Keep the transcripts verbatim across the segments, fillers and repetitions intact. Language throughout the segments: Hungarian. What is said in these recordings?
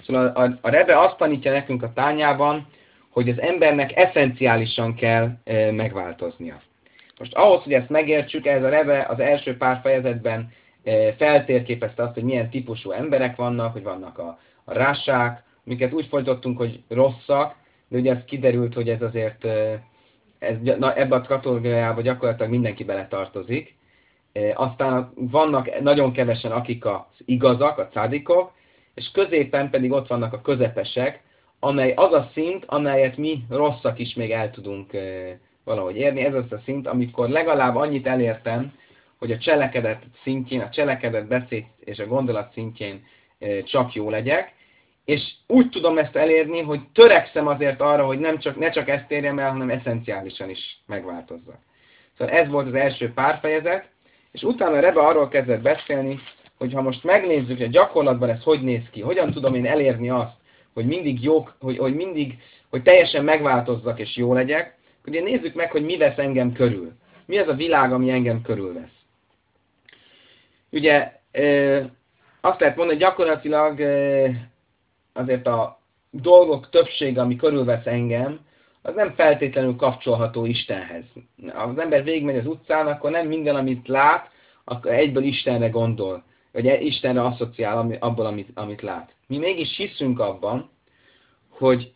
Szóval a, a, a Rebbe azt tanítja nekünk a tányában, hogy az embernek eszenciálisan kell e, megváltoznia. Most ahhoz, hogy ezt megértsük, ez a Rebbe az első pár fejezetben e, feltérképezte azt, hogy milyen típusú emberek vannak, hogy vannak a, a rásák, amiket úgy folytattunk, hogy rosszak, de ugye ez kiderült, hogy ez azért e, ez, na, ebbe a kategóriába gyakorlatilag mindenki beletartozik. E, aztán vannak nagyon kevesen, akik az igazak, a cádikok, és középen pedig ott vannak a közepesek, amely az a szint, amelyet mi rosszak is még el tudunk e, valahogy érni. Ez az a szint, amikor legalább annyit elértem, hogy a cselekedet szintjén, a cselekedet beszéd és a gondolat szintjén e, csak jó legyek, és úgy tudom ezt elérni, hogy törekszem azért arra, hogy nem csak, ne csak ezt érjem el, hanem eszenciálisan is megváltozzak. Szóval ez volt az első pár fejezet, és utána Rebbe arról kezdett beszélni, hogy ha most megnézzük, hogy a gyakorlatban ez hogy néz ki, hogyan tudom én elérni azt, hogy mindig jók, hogy, hogy mindig, hogy teljesen megváltozzak és jó legyek, ugye nézzük meg, hogy mi vesz engem körül. Mi az a világ, ami engem körülvesz. Ugye azt lehet mondani, hogy gyakorlatilag azért a dolgok többsége, ami körülvesz engem, az nem feltétlenül kapcsolható Istenhez. Ha az ember végigmegy az utcán, akkor nem minden, amit lát, akkor egyből Istenre gondol, vagy Istenre asszociál abból, amit, amit lát. Mi mégis hiszünk abban, hogy,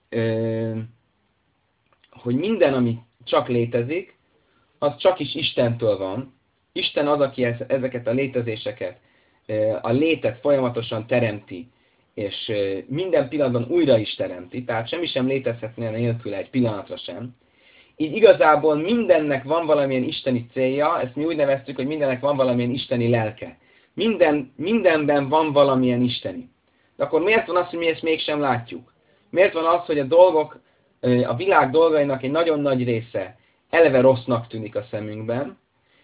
hogy minden, ami csak létezik, az csak is Istentől van. Isten az, aki ezeket a létezéseket, a létet folyamatosan teremti, és minden pillanatban újra is teremti, tehát semmi sem létezhetne nélküle egy pillanatra sem. Így igazából mindennek van valamilyen isteni célja, ezt mi úgy neveztük, hogy mindennek van valamilyen isteni lelke. Minden, mindenben van valamilyen isteni. De akkor miért van az, hogy mi ezt mégsem látjuk? Miért van az, hogy a dolgok, a világ dolgainak egy nagyon nagy része eleve rossznak tűnik a szemünkben,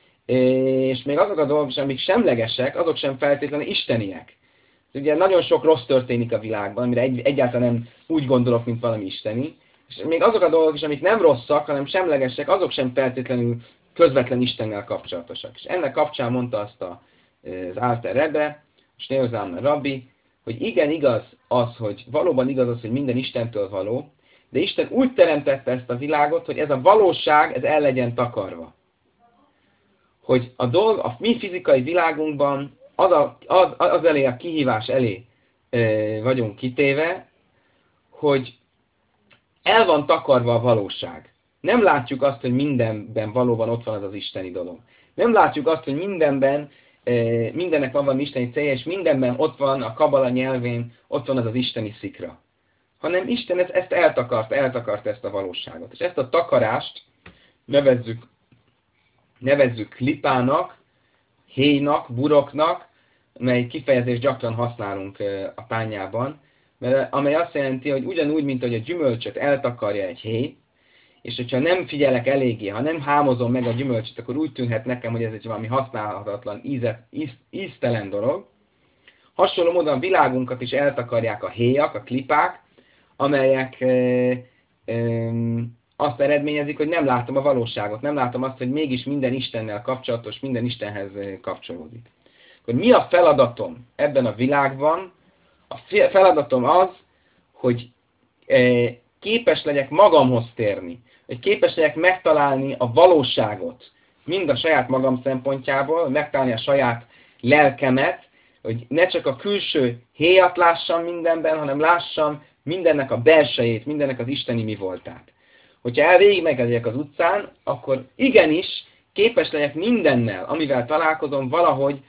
és még azok a dolgok, amik semlegesek, azok sem feltétlenül isteniek. Ugye nagyon sok rossz történik a világban, amire egy, egyáltalán nem úgy gondolok, mint valami isteni, és még azok a dolgok is, amik nem rosszak, hanem semlegesek, azok sem feltétlenül közvetlen Istennel kapcsolatosak. És ennek kapcsán mondta azt a, az Alter Rebbe, és Shneor Zalman Rabbi, hogy igen, igaz az, hogy valóban igaz az, hogy minden Istentől való, de Isten úgy teremtette ezt a világot, hogy ez a valóság, ez el legyen takarva. Hogy a dolg, a mi fizikai világunkban az, a, az, az elé, a kihívás elé e, vagyunk kitéve, hogy el van takarva a valóság. Nem látjuk azt, hogy mindenben valóban ott van az az isteni dolog. Nem látjuk azt, hogy mindenben, e, mindennek van valami isteni célja, és mindenben ott van a kabala nyelvén, ott van az az isteni szikra. Hanem Isten ezt, ezt eltakart, eltakart ezt a valóságot. És ezt a takarást nevezzük, nevezzük klipának, héjnak, buroknak, mely kifejezést gyakran használunk a tányában, mert amely azt jelenti, hogy ugyanúgy, mint hogy a gyümölcsöt eltakarja egy héj, és hogyha nem figyelek eléggé, ha nem hámozom meg a gyümölcsöt, akkor úgy tűnhet nekem, hogy ez egy valami használhatatlan, íze, íz, íztelen dolog. Hasonló módon a világunkat is eltakarják a héjak, a klipák, amelyek e, e, azt eredményezik, hogy nem látom a valóságot, nem látom azt, hogy mégis minden Istennel kapcsolatos, minden Istenhez kapcsolódik. Akkor mi a feladatom ebben a világban? A feladatom az, hogy képes legyek magamhoz térni, hogy képes legyek megtalálni a valóságot, mind a saját magam szempontjából, megtalálni a saját lelkemet, hogy ne csak a külső héjat lássam mindenben, hanem lássam mindennek a belsejét, mindennek az isteni mi voltát. Hogyha elvégig megegyek az utcán, akkor igenis képes legyek mindennel, amivel találkozom, valahogy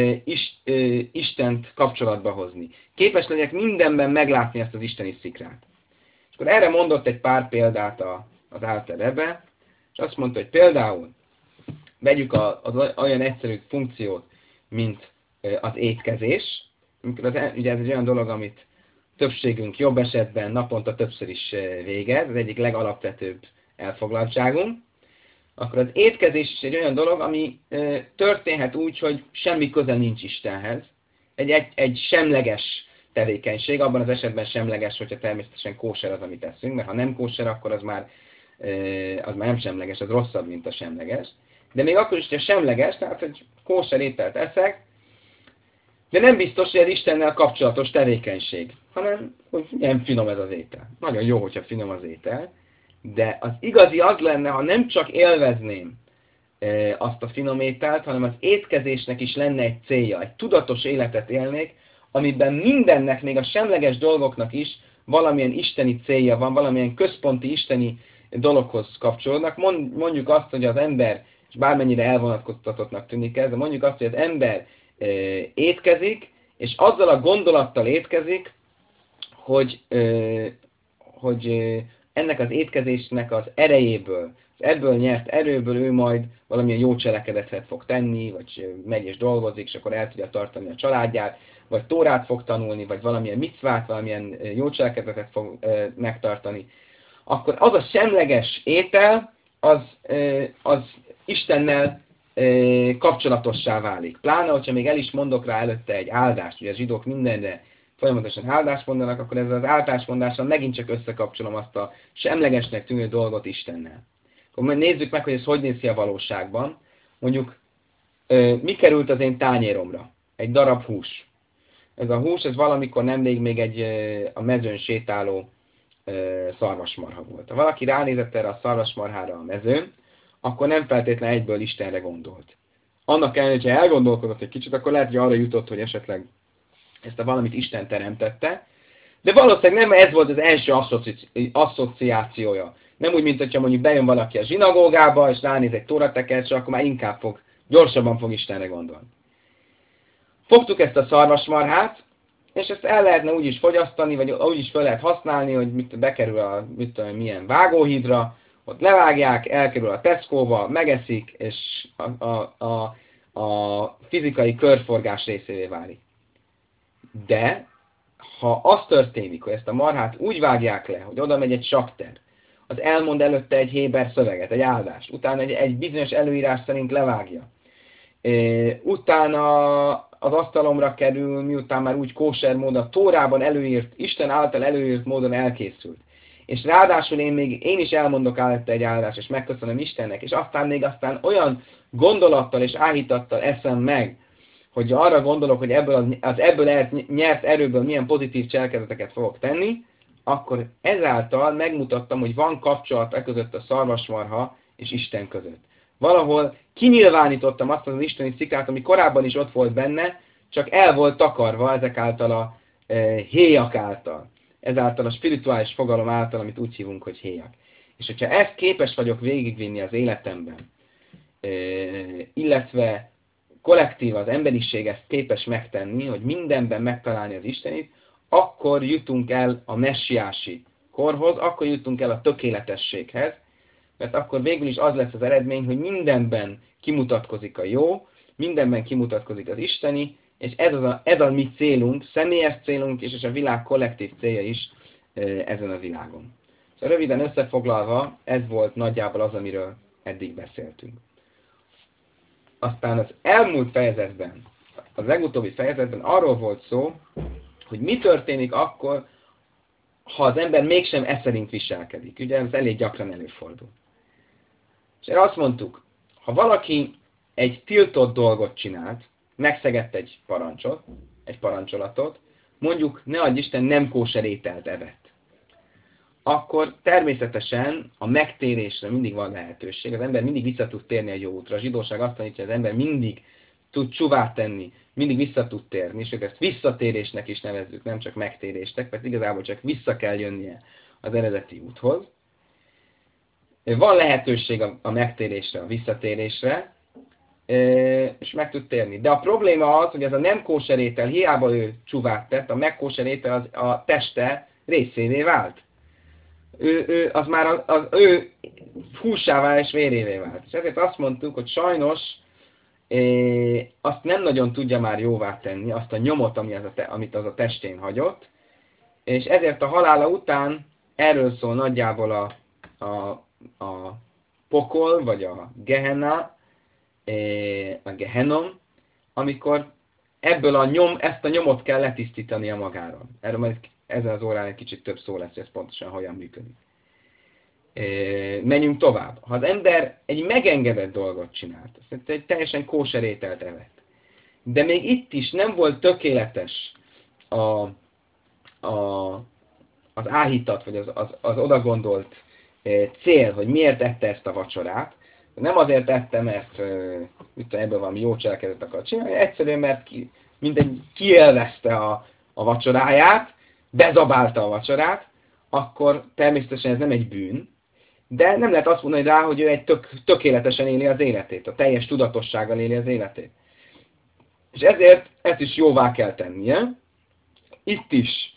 Istent kapcsolatba hozni. Képes legyek mindenben meglátni ezt az isteni szikrát. És akkor erre mondott egy pár példát az Alter Rebbe, és azt mondta, hogy például vegyük az olyan egyszerű funkciót, mint az étkezés. Az, ugye ez egy olyan dolog, amit többségünk jobb esetben naponta többször is végez, ez egyik legalapvetőbb elfoglaltságunk. Akkor az étkezés is egy olyan dolog, ami e, történhet úgy, hogy semmi köze nincs Istenhez. Egy, egy, egy semleges tevékenység, abban az esetben semleges, hogyha természetesen kóser az, amit teszünk, mert ha nem kóser, akkor az már, e, az már nem semleges, az rosszabb, mint a semleges. De még akkor is, hogyha semleges, tehát hogy kóser ételt eszek, de nem biztos, hogy ez Istennel kapcsolatos tevékenység. hanem hogy nem finom ez az étel. Nagyon jó, hogyha finom az étel, de az igazi az lenne, ha nem csak élvezném e, azt a finom ételt, hanem az étkezésnek is lenne egy célja, egy tudatos életet élnék, amiben mindennek, még a semleges dolgoknak is valamilyen isteni célja van, valamilyen központi isteni dologhoz kapcsolódnak. Mondjuk azt, hogy az ember, és bármennyire elvonatkoztatottnak tűnik ez, de mondjuk azt, hogy az ember e, étkezik, és azzal a gondolattal étkezik, hogy, ö, hogy ö, ennek az étkezésnek az erejéből, az ebből nyert erőből ő majd valamilyen jó cselekedetet fog tenni, vagy megy és dolgozik, és akkor el tudja tartani a családját, vagy tórát fog tanulni, vagy valamilyen micvát, valamilyen jó cselekedetet fog ö, megtartani. Akkor az a semleges étel, az, ö, az Istennel ö, kapcsolatossá válik. Pláne, hogyha még el is mondok rá előtte egy áldást, ugye a zsidók mindenre folyamatosan áldást mondanak, akkor ezzel az áldásmondással megint csak összekapcsolom azt a semlegesnek tűnő dolgot Istennel. Akkor nézzük meg, hogy ez hogy néz ki a valóságban. Mondjuk, mi került az én tányéromra? Egy darab hús. Ez a hús, ez valamikor nemrég még egy a mezőn sétáló szarvasmarha volt. Ha valaki ránézett erre a szarvasmarhára a mezőn, akkor nem feltétlenül egyből Istenre gondolt. Annak ellenére, hogyha elgondolkodott egy kicsit, akkor lehet, hogy arra jutott, hogy esetleg ezt a valamit Isten teremtette, de valószínűleg nem ez volt az első asszociáci- asszociációja. Nem úgy, mint hogyha mondjuk bejön valaki a zsinagógába, és ránéz egy tóratekercsre, akkor már inkább fog, gyorsabban fog Istenre gondolni. Fogtuk ezt a szarvasmarhát, és ezt el lehetne úgy is fogyasztani, vagy úgy is fel lehet használni, hogy mit, bekerül a mit tudom, milyen vágóhídra, ott levágják, elkerül a Tesco-ba, megeszik, és a, a, a, a fizikai körforgás részévé válik. De, ha az történik, hogy ezt a marhát úgy vágják le, hogy oda megy egy sakter, az elmond előtte egy héber szöveget, egy áldást, utána egy, egy bizonyos előírás szerint levágja, e, utána az asztalomra kerül, miután már úgy kóser módon, a Tórában előírt, Isten által előírt módon elkészült. És ráadásul én még én is elmondok előtte egy áldást, és megköszönöm Istennek, és aztán még aztán olyan gondolattal és áhítattal eszem meg, hogy arra gondolok, hogy ebből az, az ebből nyert erőből milyen pozitív cselekedeteket fogok tenni, akkor ezáltal megmutattam, hogy van kapcsolat e között a szarvasmarha és Isten között. Valahol kinyilvánítottam azt az isteni szikrát, ami korábban is ott volt benne, csak el volt takarva ezek által a e, héjak által. Ezáltal a spirituális fogalom által, amit úgy hívunk, hogy héjak. És hogyha ezt képes vagyok végigvinni az életemben, e, illetve kollektív az emberiség ezt képes megtenni, hogy mindenben megtalálni az Istenit, akkor jutunk el a messiási korhoz, akkor jutunk el a tökéletességhez, mert akkor végül is az lesz az eredmény, hogy mindenben kimutatkozik a jó, mindenben kimutatkozik az isteni, és ez, az a, ez a mi célunk, személyes célunk, és, és a világ kollektív célja is e, ezen a világon. Szóval röviden összefoglalva, ez volt nagyjából az, amiről eddig beszéltünk. Aztán az elmúlt fejezetben, az legutóbbi fejezetben arról volt szó, hogy mi történik akkor, ha az ember mégsem e szerint viselkedik. Ugye ez elég gyakran előfordul. És erre azt mondtuk, ha valaki egy tiltott dolgot csinált, megszegett egy parancsot, egy parancsolatot, mondjuk ne adj Isten nem kóser ételt evett, akkor természetesen a megtérésre mindig van lehetőség. Az ember mindig vissza tud térni a jó útra. A zsidóság azt tanítja, hogy az ember mindig tud csuvát tenni, mindig vissza tud térni, és ezt visszatérésnek is nevezzük, nem csak megtérésnek, mert igazából csak vissza kell jönnie az eredeti úthoz. Van lehetőség a megtérésre, a visszatérésre, és meg tud térni. De a probléma az, hogy ez a nem kóser étel, hiába ő csuvát tett, a megkóser étel az a teste részévé vált. Ő, ő, az már az, az ő húsává és vérévé vált. És ezért azt mondtuk, hogy sajnos é, azt nem nagyon tudja már jóvá tenni, azt a nyomot, ami az a te, amit az a testén hagyott, és ezért a halála után erről szól nagyjából a, a, a pokol, vagy a gehenna, a gehenom, amikor ebből a nyom, ezt a nyomot kell letisztítania magáról. Erről majd ezen az órán egy kicsit több szó lesz, hogy ez pontosan hogyan működik. Menjünk tovább. Ha az ember egy megengedett dolgot csinált, egy teljesen kóser ételt evett, de még itt is nem volt tökéletes a, a az áhítat, vagy az, az, az odagondolt cél, hogy miért ette ezt a vacsorát. Nem azért ette, mert mit tudom, ebből valami jó cselekedet akar csinálni, egyszerűen, mert ki, mindegy, kielvezte a, a vacsoráját, bezabálta a vacsorát, akkor természetesen ez nem egy bűn, de nem lehet azt mondani rá, hogy ő egy tök, tökéletesen éli az életét, a teljes tudatossággal éli az életét. És ezért ezt is jóvá kell tennie. Itt is,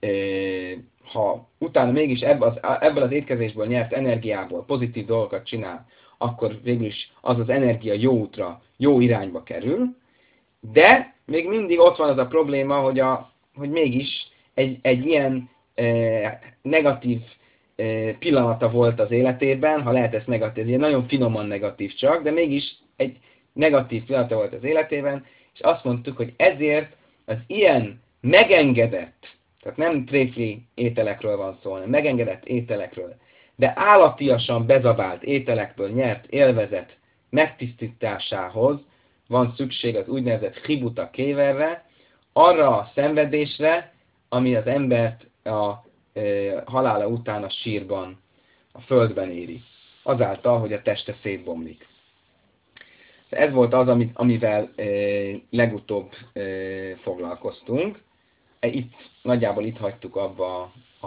ha utána mégis ebből az, ebből az étkezésből nyert energiából pozitív dolgokat csinál, akkor végül is az az energia jó útra, jó irányba kerül, de még mindig ott van az a probléma, hogy, a, hogy mégis egy, egy ilyen eh, negatív eh, pillanata volt az életében, ha lehet ezt negatív, ez ilyen nagyon finoman negatív csak, de mégis egy negatív pillanata volt az életében, és azt mondtuk, hogy ezért az ilyen megengedett, tehát nem tréfli ételekről van szó, hanem megengedett ételekről, de állatiasan bezabált ételekből nyert élvezet megtisztításához van szükség az úgynevezett hibuta kéverre, arra a szenvedésre, ami az embert a e, halála után a sírban, a földben éri. Azáltal, hogy a teste szétbomlik. Ez volt az, amit, amivel e, legutóbb e, foglalkoztunk. E, itt, nagyjából itt hagytuk abba a,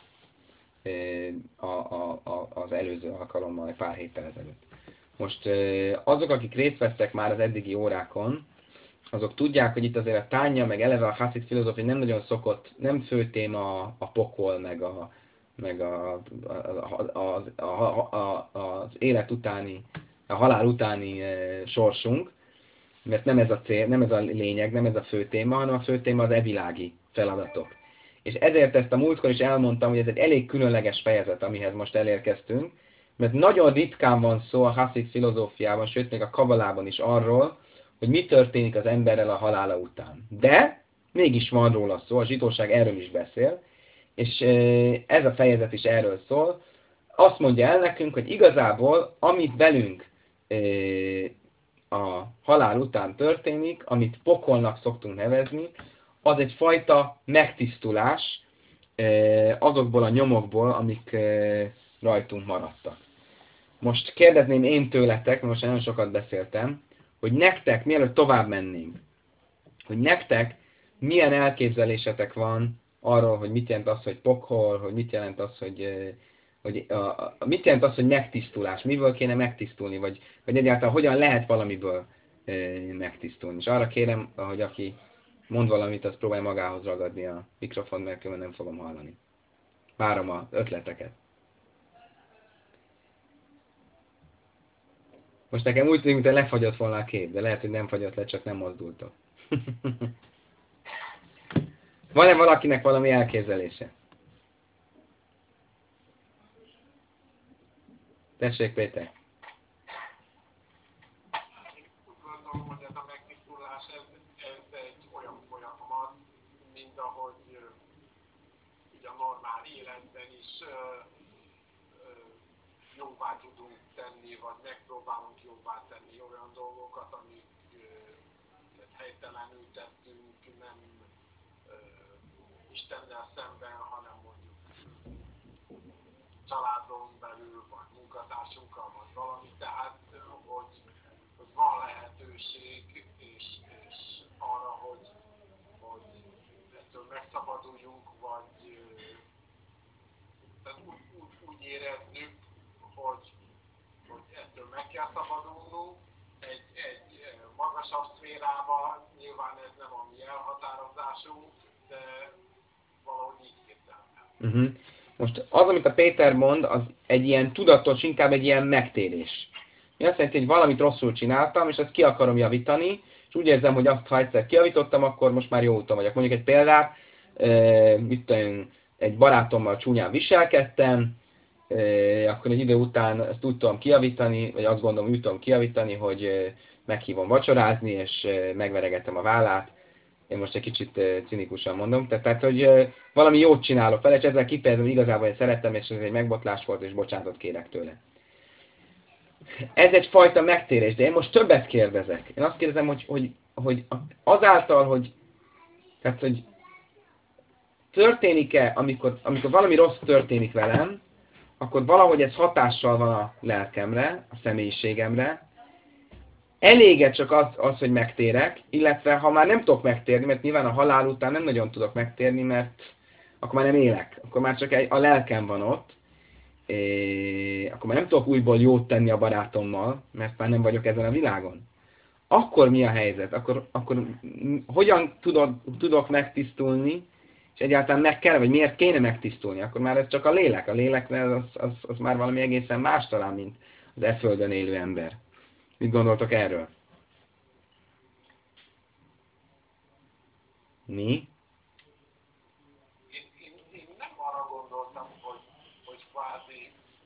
a, a, a, az előző alkalommal, egy pár héttel ezelőtt. Most azok, akik részt vettek már az eddigi órákon, azok tudják, hogy itt azért a tánja, meg eleve a haszid filozófia nem nagyon szokott, nem fő téma a pokol, meg, a, meg a, a, az, a, a, az élet utáni, a halál utáni sorsunk, mert nem ez a cél, nem ez a lényeg, nem ez a fő téma, hanem a fő téma az evilági feladatok. És ezért ezt a múltkor is elmondtam, hogy ez egy elég különleges fejezet, amihez most elérkeztünk, mert nagyon ritkán van szó a haszid filozófiában, sőt még a kabalában is arról, hogy mi történik az emberrel a halála után. De mégis van róla szó, a zsidóság erről is beszél, és ez a fejezet is erről szól. Azt mondja el nekünk, hogy igazából amit velünk a halál után történik, amit pokolnak szoktunk nevezni, az egyfajta megtisztulás azokból a nyomokból, amik rajtunk maradtak. Most kérdezném én tőletek, most nagyon sokat beszéltem, hogy nektek, mielőtt tovább mennénk, hogy nektek milyen elképzelésetek van arról, hogy mit jelent az, hogy pokol, hogy mit jelent az, hogy, hogy a, a, mit jelent az, hogy megtisztulás, miből kéne megtisztulni, vagy, vagy egyáltalán hogyan lehet valamiből e, megtisztulni. És arra kérem, hogy aki mond valamit, az próbálja magához ragadni a mikrofon, mert különben nem fogom hallani. Várom az ötleteket. Most nekem úgy tűnik, mintha lefagyott volna a kép, de lehet, hogy nem fagyott le, csak nem mozdultok. Van-e valakinek valami elképzelése? Tessék, Péter. Úgy gondolom, hogy ez a megtisztulás, ez, ez egy olyan folyamat, mint ahogy ugye a normál életben is ö, ö, jóvá tudunk tenni, vagy megpróbálunk jóvá tenni olyan dolgokat, amiket helytelenül tettünk, nem ö, Istennel szemben, hanem mondjuk családon belül, vagy munkatársunkkal, vagy valami, tehát hogy, hogy van lehetőség és, és arra, hogy, hogy ettől megszabaduljunk, vagy tehát úgy, úgy, úgy érezzük, hogy, hogy ettől meg kell szabadulnunk egy, egy magasabb szférában, nyilván ez nem a mi elhatározásunk, de valahogy így képzelem el. Uh-huh. Most az, amit a Péter mond, az egy ilyen tudatos, inkább egy ilyen megtérés. Mi azt jelenti, hogy valamit rosszul csináltam, és ezt ki akarom javítani, és úgy érzem, hogy azt, ha egyszer kijavítottam, akkor most már jó úton vagyok. Mondjuk egy példát, e, mit tudom, egy barátommal csúnyán viselkedtem, e, akkor egy idő után ezt úgy tudom kijavítani, vagy azt gondolom, úgy tudom kijavítani, hogy e, meghívom vacsorázni, és e, megveregetem a vállát. Én most egy kicsit cinikusan mondom, tehát, tehát hogy valami jót csinálok vele, és ezzel kifejezem, hogy igazából én szerettem, és ez egy megbotlás volt, és bocsánatot kérek tőle. Ez egyfajta megtérés, de én most többet kérdezek. Én azt kérdezem, hogy, hogy, hogy azáltal, hogy, tehát, hogy történik-e, amikor, amikor valami rossz történik velem, akkor valahogy ez hatással van a lelkemre, a személyiségemre. Elége csak az, az, hogy megtérek, illetve ha már nem tudok megtérni, mert nyilván a halál után nem nagyon tudok megtérni, mert akkor már nem élek, akkor már csak egy, a lelkem van ott, é, akkor már nem tudok újból jót tenni a barátommal, mert már nem vagyok ezen a világon. Akkor mi a helyzet? Akkor, akkor hogyan tudok, tudok megtisztulni, és egyáltalán meg kell, vagy miért kéne megtisztulni? Akkor már ez csak a lélek. A lélek az, az, az már valami egészen más talán, mint az e földön élő ember. Mit gondoltok erről? Mi? Én, én, én nem arra gondoltam, hogy, hogy kvázi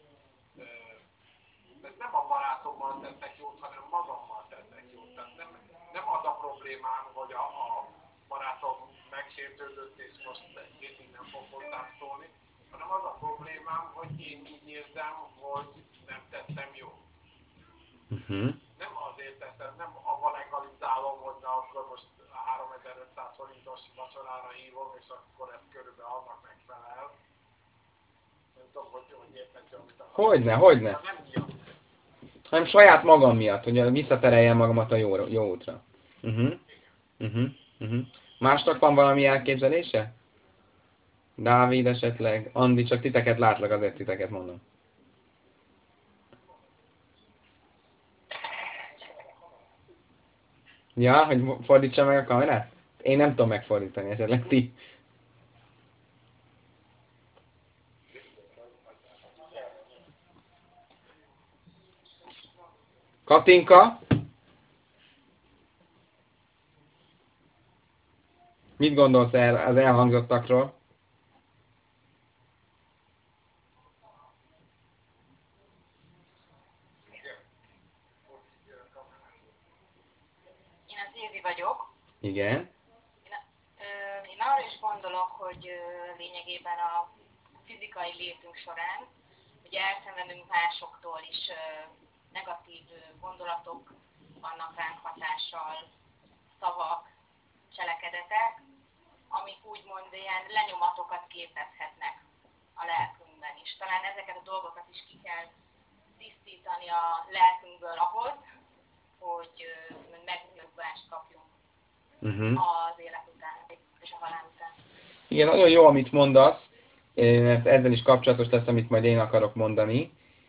uh, nem a barátommal tettek jót, hanem magammal tettek jót. Tehát nem, nem az a problémám, hogy a, a barátom megsértődött, és most egy hétig nem fog hozzám szólni, hanem az a problémám, hogy én így érzem, hogy nem tettem jót. Uh-huh. Nem azért teszem, nem abban legalizálom, hogy na, akkor most háromezer-ötszáz forintos vacsorára hívom, és akkor ez körülbelül annak megfelel. Nem tudom, hogy, hogy értető, amit akarok. Hogyne, hogyne. Nem miatt. Hanem saját magam miatt, hogy visszatereljem magamat a jó, jó útra. Uh-huh. Uh-huh. Uh-huh. Másnak van valami elképzelése? Dávid esetleg? Andi, csak titeket látlak, azért titeket mondom. Ja, hogy fordítsa meg a kamerát? Én nem tudom megfordítani, esetleg ti. Katinka? Mit gondolsz el, az elhangzottakról? Én az Évi vagyok. Igen. Én, ö, én arra is gondolok, hogy ö, lényegében a fizikai létünk során ugye elszenvedünk másoktól is ö, negatív ö, gondolatok vannak ránk hatással, szavak, cselekedetek, amik úgymond ilyen lenyomatokat képezhetnek a lelkünkben is. Talán ezeket a dolgokat is ki kell tisztítani a lelkünkből ahhoz, hogy megnyugvást kapjunk uh-huh. az élet után és a halál után. Igen, nagyon jó, amit mondasz, mert ezzel is kapcsolatos lesz, amit majd én akarok mondani,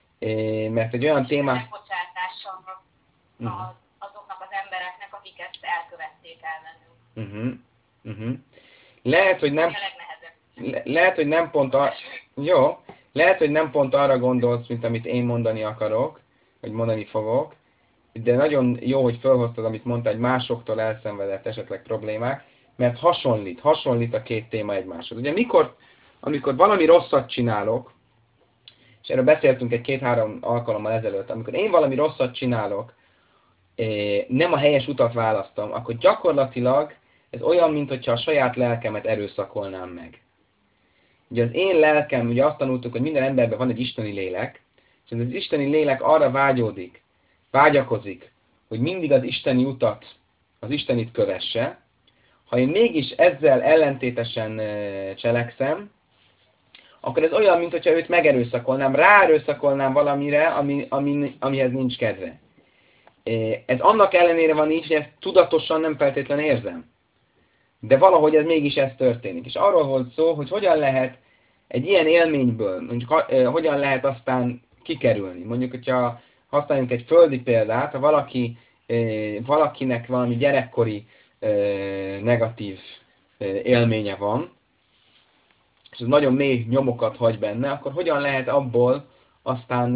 mert egy olyan téma... Megbocsátással uh-huh. azoknak az embereknek, akik ezt elkövették ellenünk. Uh-huh. Uh-huh. Lehet, hogy nem... Le- lehet, hogy nem pont a... Jó, lehet, hogy nem pont arra gondolsz, mint amit én mondani akarok, vagy mondani fogok, de nagyon jó, hogy felhoztad, amit mondtál, hogy másoktól elszenvedett esetleg problémák, mert hasonlít, hasonlít a két téma egymáshoz. Ugye mikor, amikor valami rosszat csinálok, és erről beszéltünk egy két-három alkalommal ezelőtt, amikor én valami rosszat csinálok, nem a helyes utat választom, akkor gyakorlatilag ez olyan, mintha a saját lelkemet erőszakolnám meg. Ugye az én lelkem, ugye azt tanultuk, hogy minden emberben van egy isteni lélek, és ez az isteni lélek arra vágyódik, vágyakozik, hogy mindig az isteni utat, az istenit kövesse. Ha én mégis ezzel ellentétesen cselekszem, akkor ez olyan, mintha őt megerőszakolnám, ráerőszakolnám valamire, ami, ami, amihez nincs kedve. Ez annak ellenére van így, hogy ezt tudatosan nem feltétlenül érzem. De valahogy ez mégis ez történik. És arról volt szó, hogy hogyan lehet egy ilyen élményből, mondjuk hogyan lehet aztán kikerülni. Mondjuk, hogyha használjunk egy földi példát, ha valaki, valakinek valami gyerekkori negatív élménye van, és ez nagyon mély nyomokat hagy benne, akkor hogyan lehet abból aztán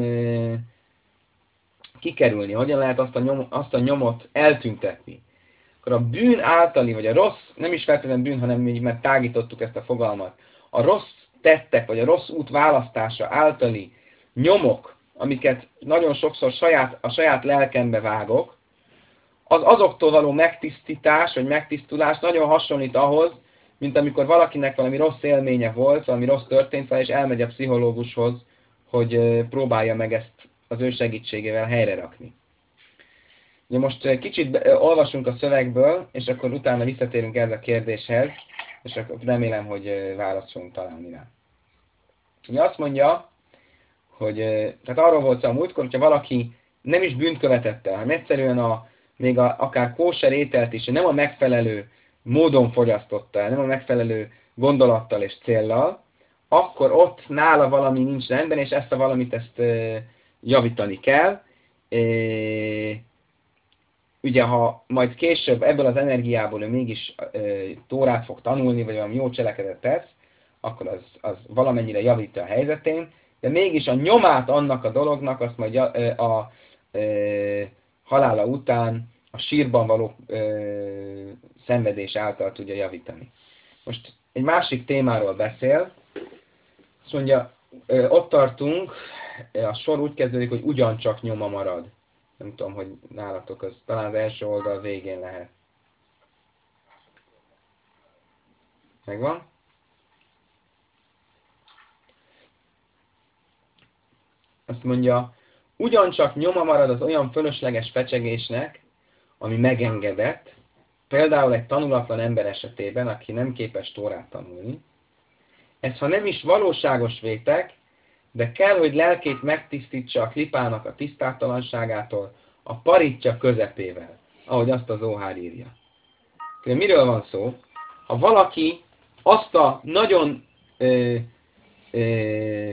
kikerülni, hogyan lehet azt a, nyom, azt a nyomot eltüntetni. Akkor a bűn általi, vagy a rossz, nem is feltétlenül bűn, hanem így, mert tágítottuk ezt a fogalmat, a rossz tettek, vagy a rossz út választása általi nyomok, amiket nagyon sokszor saját, a saját lelkembe vágok, az azoktól való megtisztítás, vagy megtisztulás nagyon hasonlít ahhoz, mint amikor valakinek valami rossz élménye volt, valami rossz történt vele, és elmegy a pszichológushoz, hogy próbálja meg ezt az ő segítségével helyre rakni. Ugye most kicsit olvasunk a szövegből, és akkor utána visszatérünk ez a kérdéshez. és akkor remélem, hogy választ fogunk találni rá. Ugye azt mondja, hogy tehát arról volt szó a múltkor, hogyha valaki nem is bűnt követett el, hanem egyszerűen a, még a, akár kóser ételt is nem a megfelelő módon fogyasztotta el, nem a megfelelő gondolattal és céllal, akkor ott nála valami nincs rendben, és ezt a valamit ezt e, javítani kell. E, ugye, ha majd később ebből az energiából ő mégis e, Tórát fog tanulni, vagy valami jó cselekedet tesz, akkor az, az valamennyire javítja a helyzetén, de mégis a nyomát annak a dolognak azt majd a, a, a, a halála után a sírban való ö, szenvedés által tudja javítani. Most egy másik témáról beszél. Azt mondja, ö, ott tartunk, a sor úgy kezdődik, hogy ugyancsak nyoma marad. Nem tudom, hogy nálatok az talán az első oldal végén lehet. Megvan? Azt mondja, ugyancsak nyoma marad az olyan fölösleges fecsegésnek, ami megengedett, például egy tanulatlan ember esetében, aki nem képes Tórát tanulni. Ez, ha nem is valóságos vétek, de kell, hogy lelkét megtisztítsa a klipának a tisztátalanságától a paritja közepével, ahogy azt az Zohár írja. Miről van szó? Ha valaki azt a nagyon ö, ö,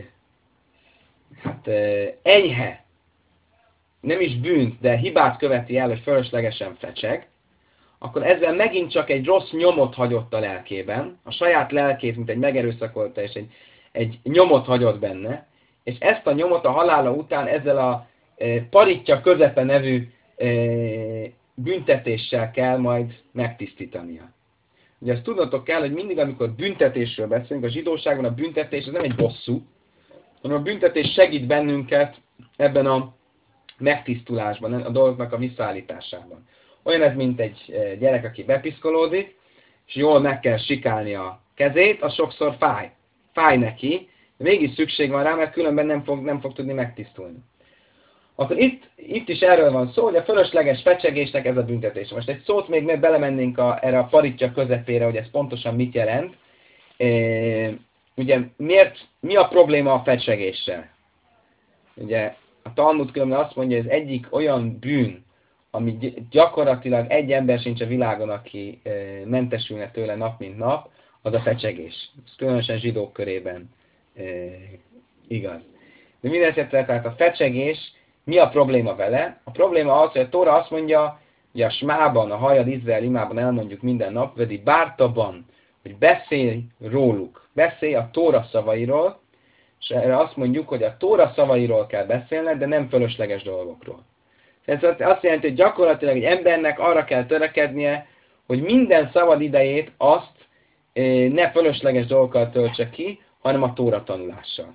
hát ö, enyhe, nem is bűnt, de hibát követi el, hogy fölöslegesen fecseg, akkor ezzel megint csak egy rossz nyomot hagyott a lelkében, a saját lelkét, mint egy megerőszakolta, és egy, egy nyomot hagyott benne, és ezt a nyomot a halála után ezzel a e, paritja közepe nevű e, büntetéssel kell majd megtisztítania. Ugye azt tudnotok kell, hogy mindig, amikor büntetésről beszélünk, a zsidóságban a büntetés az nem egy bosszú, hanem a büntetés segít bennünket ebben a megtisztulásban, a dolgoknak a visszaállításában. Olyan ez, mint egy gyerek, aki bepiszkolódik, és jól meg kell sikálni a kezét, az sokszor fáj. Fáj neki, de mégis szükség van rá, mert különben nem fog, nem fog tudni megtisztulni. Akkor itt, itt is erről van szó, hogy a fölösleges fecsegésnek ez a büntetés. Most egy szót még meg belemennénk a, erre a paritja közepére, hogy ez pontosan mit jelent. E, ugye miért, mi a probléma a fecsegéssel? Ugye a Talmud különben azt mondja, hogy ez egyik olyan bűn, ami gyakorlatilag egy ember sincs a világon, aki e, mentesülne tőle nap mint nap, az a fecsegés. Ez különösen zsidók körében e, igaz. De minden esetre, tehát a fecsegés, mi a probléma vele? A probléma az, hogy a Tóra azt mondja, hogy a smában, a hajad Izrael imában elmondjuk minden nap, vedi bártaban, hogy beszélj róluk, beszélj a Tóra szavairól, és erre azt mondjuk, hogy a Tóra szavairól kell beszélned, de nem fölösleges dolgokról. Ez azt jelenti, hogy gyakorlatilag egy embernek arra kell törekednie, hogy minden szabad idejét azt ne fölösleges dolgokkal töltse ki, hanem a Tóra tanulással.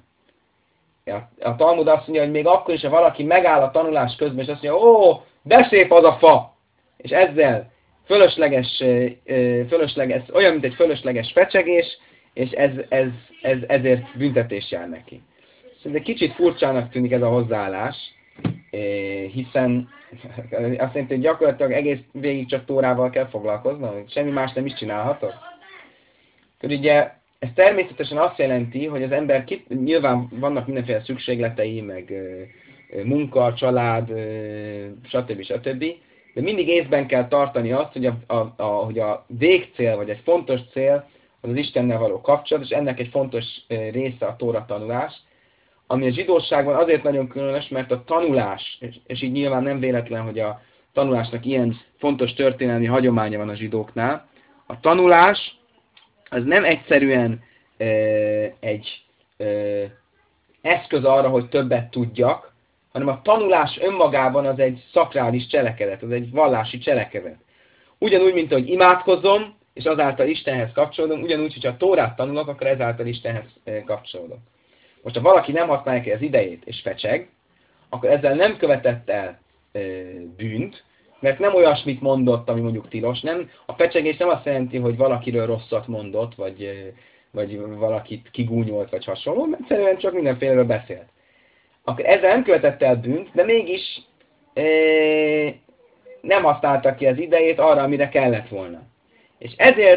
A Talmud azt mondja, hogy még akkor is, ha valaki megáll a tanulás közben, és azt mondja, ó, de szép az a fa! És ezzel fölösleges, fölösleges, ez olyan, mint egy fölösleges fecsegés, és ez, ez, ez, ezért büntetés jár neki. Szóval kicsit furcsának tűnik ez a hozzáállás, hiszen azt jelenti, hogy gyakorlatilag egész végig csak Tórával kell foglalkoznom, semmi más nem is csinálhatok. Akkor ugye ez természetesen azt jelenti, hogy az ember, kit, nyilván vannak mindenféle szükségletei, meg munka, család, stb. stb. De mindig észben kell tartani azt, hogy a, a, a, hogy a végcél, vagy egy fontos cél, az az Istennel való kapcsolat, és ennek egy fontos része a Tóra tanulás, ami a zsidóságban azért nagyon különös, mert a tanulás, és, és így nyilván nem véletlen, hogy a tanulásnak ilyen fontos történelmi hagyománya van a zsidóknál, a tanulás az nem egyszerűen e, egy e, eszköz arra, hogy többet tudjak, hanem a tanulás önmagában az egy szakrális cselekedet, az egy vallási cselekedet. Ugyanúgy, mint ahogy imádkozom, és azáltal Istenhez kapcsolódom, ugyanúgy, hogyha a Tórát tanulok, akkor ezáltal Istenhez kapcsolódok. Most, ha valaki nem használja ki az idejét és fecseg, akkor ezzel nem követett el e, bűnt, mert nem olyasmit mondott, ami mondjuk tilos. Nem, a fecsegés nem azt jelenti, hogy valakiről rosszat mondott, vagy, vagy valakit kigúnyolt, vagy hasonló, mert egyszerűen csak mindenféleről beszélt. Akkor ezzel nem követett el bűnt, de mégis e, nem használta ki az idejét arra, amire kellett volna. És ezért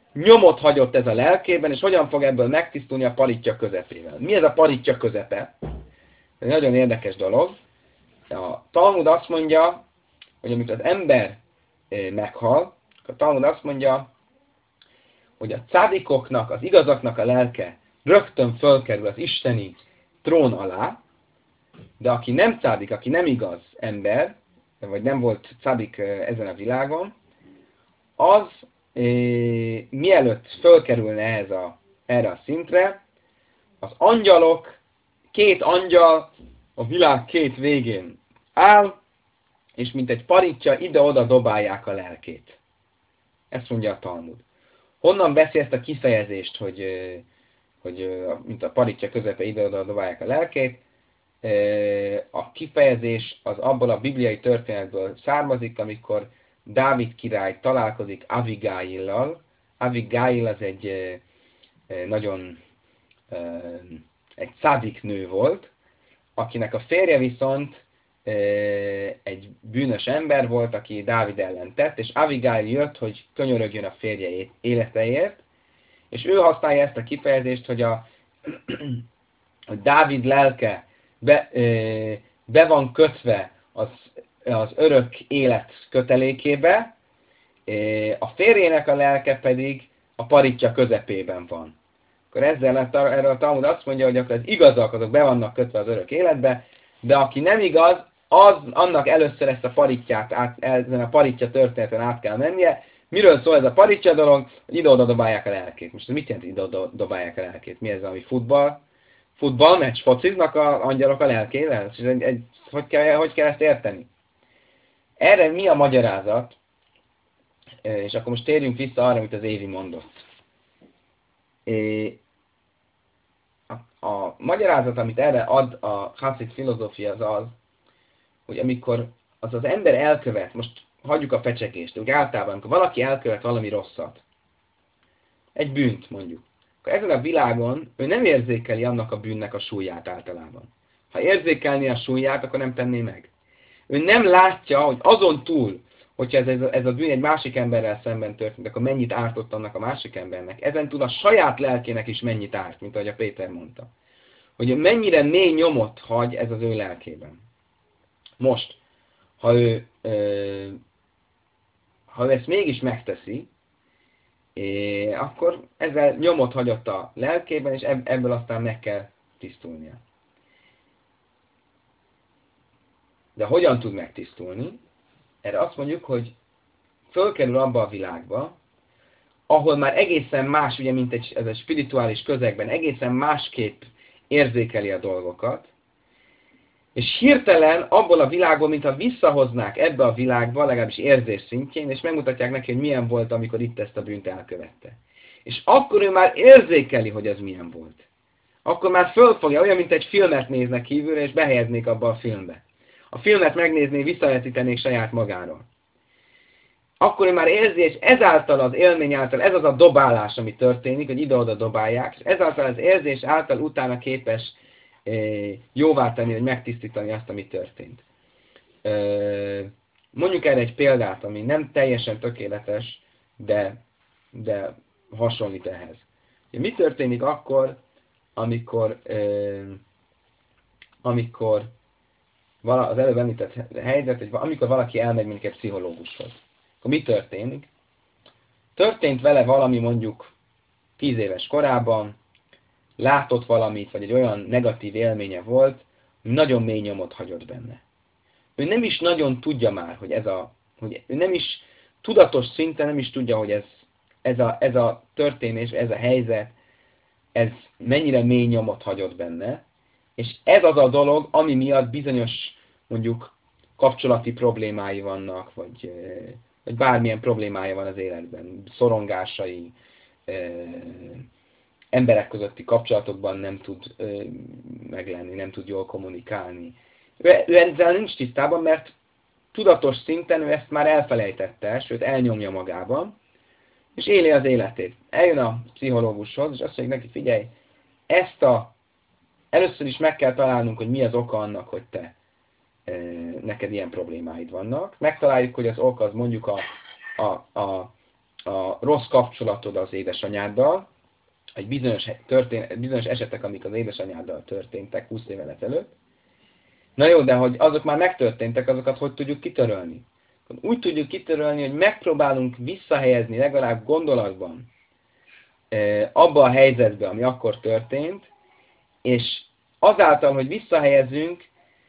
nyomot hagyott ez a lelkében, és hogyan fog ebből megtisztulni a paritja közepével. Mi ez a paritja közepe? Ez egy nagyon érdekes dolog. A Talmud azt mondja, hogy amikor az ember meghal, a Talmud azt mondja, hogy a cádikoknak, az igazaknak a lelke rögtön fölkerül az isteni trón alá, de aki nem cádik, aki nem igaz ember, vagy nem volt cádik ezen a világon, az e, mielőtt fölkerülne ehhez a, erre a szintre, az angyalok, két angyal a világ két végén áll, és mint egy paritja ide-oda dobálják a lelkét. Ezt mondja a Talmud. Honnan veszi ezt a kifejezést, hogy, hogy mint a paritja közepe ide-oda dobálják a lelkét? A kifejezés az abból a bibliai történetből származik, amikor Dávid király találkozik Avigáillal. Avigáil az egy nagyon egy szádik nő volt, akinek a férje viszont egy bűnös ember volt, aki Dávid ellen tett, és Avigail jött, hogy könyörögjön a férje életeért, és ő használja ezt a kifejezést, hogy a hogy Dávid lelke be, be van kötve az, az örök élet kötelékébe, a férjének a lelke pedig a paritja közepében van. Akkor ezzel erről a Talmud azt mondja, hogy akkor az igazak, azok be vannak kötve az örök életbe, de aki nem igaz, az, annak először ezt a paritját, át, ezen a paritja történeten át kell mennie. Miről szól ez a paritja dolog? Hogy ide-oda dobálják a lelkét. Most mit jelent, ide-oda dobálják a lelkét? Mi ez, ami futball? Futballmeccs, fociznak a angyalok a lelkével? És egy, egy, hogy, kell, hogy kell ezt érteni? Erre mi a magyarázat? És akkor most térjünk vissza arra, amit az Évi mondott. A, a magyarázat, amit erre ad a Haszid filozófia, az az, hogy amikor az az ember elkövet, most hagyjuk a fecsegést, úgy általában, amikor valaki elkövet valami rosszat, egy bűnt mondjuk, akkor ezen a világon ő nem érzékeli annak a bűnnek a súlyát általában. Ha érzékelné a súlyát, akkor nem tenné meg. Ő nem látja, hogy azon túl, hogyha ez, ez, a, ez a bűn egy másik emberrel szemben történt, akkor mennyit ártott annak a másik embernek. Ezen túl a saját lelkének is mennyit árt, mint ahogy a Péter mondta. Hogy mennyire mély nyomot hagy ez az ő lelkében. Most, ha ő, ö, ha ő ezt mégis megteszi, é, akkor ezzel nyomot hagyott a lelkében, és ebből aztán meg kell tisztulnia. De hogyan tud megtisztulni? Erre azt mondjuk, hogy fölkerül abba a világba, ahol már egészen más, ugye, mint egy, ez egy spirituális közegben, egészen másképp érzékeli a dolgokat, és hirtelen abból a világból, mintha visszahoznák ebbe a világba, legalábbis érzés szintjén, és megmutatják neki, hogy milyen volt, amikor itt ezt a bűnt elkövette. És akkor ő már érzékeli, hogy ez milyen volt. Akkor már fölfogja, olyan, mint egy filmet néznek kívülre, és behelyeznék abba a filmbe. A filmet megnézné, visszavetítenék saját magáról. Akkor ő már érzi, és ezáltal az élmény által, ez az a dobálás, ami történik, hogy ide-oda dobálják, és ezáltal az érzés által utána képes eh, jóvá tenni, hogy megtisztítani azt, ami történt. Eh, mondjuk erre egy példát, ami nem teljesen tökéletes, de, de hasonlít ehhez. Mi történik akkor, amikor, eh, amikor az előbb említett helyzet, hogy amikor valaki elmegy mondjuk egy pszichológushoz, akkor mi történik? Történt vele valami mondjuk tíz éves korában, látott valamit, vagy egy olyan negatív élménye volt, hogy nagyon mély nyomot hagyott benne. Ő nem is nagyon tudja már, hogy ez a, hogy ő nem is tudatos szinten nem is tudja, hogy ez, ez, a, ez a történés, ez a helyzet, ez mennyire mély nyomot hagyott benne, és ez az a dolog, ami miatt bizonyos, mondjuk, kapcsolati problémái vannak, vagy, vagy bármilyen problémája van az életben, szorongásai, emberek közötti kapcsolatokban nem tud meglenni, nem tud jól kommunikálni. Ő, ő ezzel nincs tisztában, mert tudatos szinten ő ezt már elfelejtette, sőt elnyomja magában, és éli az életét. Eljön a pszichológushoz, és azt mondja neki, figyelj, ezt a először is meg kell találnunk, hogy mi az oka annak, hogy te, e, neked ilyen problémáid vannak. Megtaláljuk, hogy az oka az mondjuk a, a, a, a rossz kapcsolatod az édesanyáddal, egy bizonyos, történ- bizonyos esetek, amik az édesanyáddal történtek húsz évvel ezelőtt. Na jó, de hogy azok már megtörténtek, azokat hogy tudjuk kitörölni? Úgy tudjuk kitörölni, hogy megpróbálunk visszahelyezni legalább gondolatban abba a helyzetbe, ami akkor történt, és azáltal, hogy visszahelyezzünk,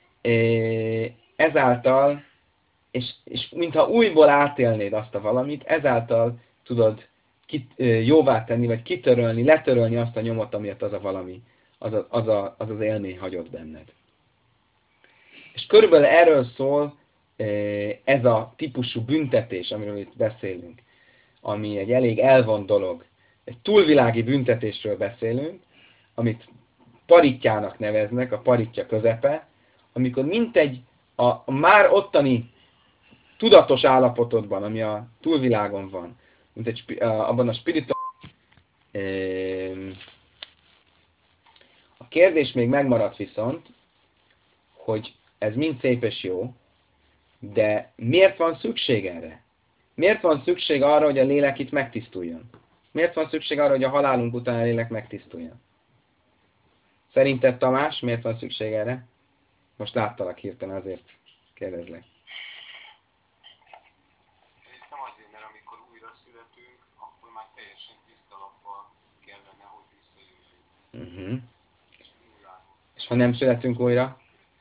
ezáltal, és, és mintha újból átélnéd azt a valamit, ezáltal tudod kit, jóvá tenni, vagy kitörölni, letörölni azt a nyomot, amiatt az a valami, az a, az, a, az, az élmény hagyott benned. És körülbelül erről szól ez a típusú büntetés, amiről itt beszélünk, ami egy elég elvont dolog. Egy túlvilági büntetésről beszélünk, amit paritjának neveznek, a paritja közepe, amikor mintegy a, a már ottani tudatos állapotodban, ami a túlvilágon van, mint egy, abban a spirituális. A kérdés még megmaradt viszont, hogy ez mind szép és jó, de miért van szükség erre? Miért van szükség arra, hogy a lélek itt megtisztuljon? Miért van szükség arra, hogy a halálunk után a lélek megtisztuljon? Szerinted, Tamás, miért van szükség erre? Most láttalak hirtelen, azért kérdezlek. Szerintem azért, mert amikor újra születünk, akkor már teljesen tiszta lappal kellene, hogy visszajöjjünk. Uh-huh. És ha nem születünk újra?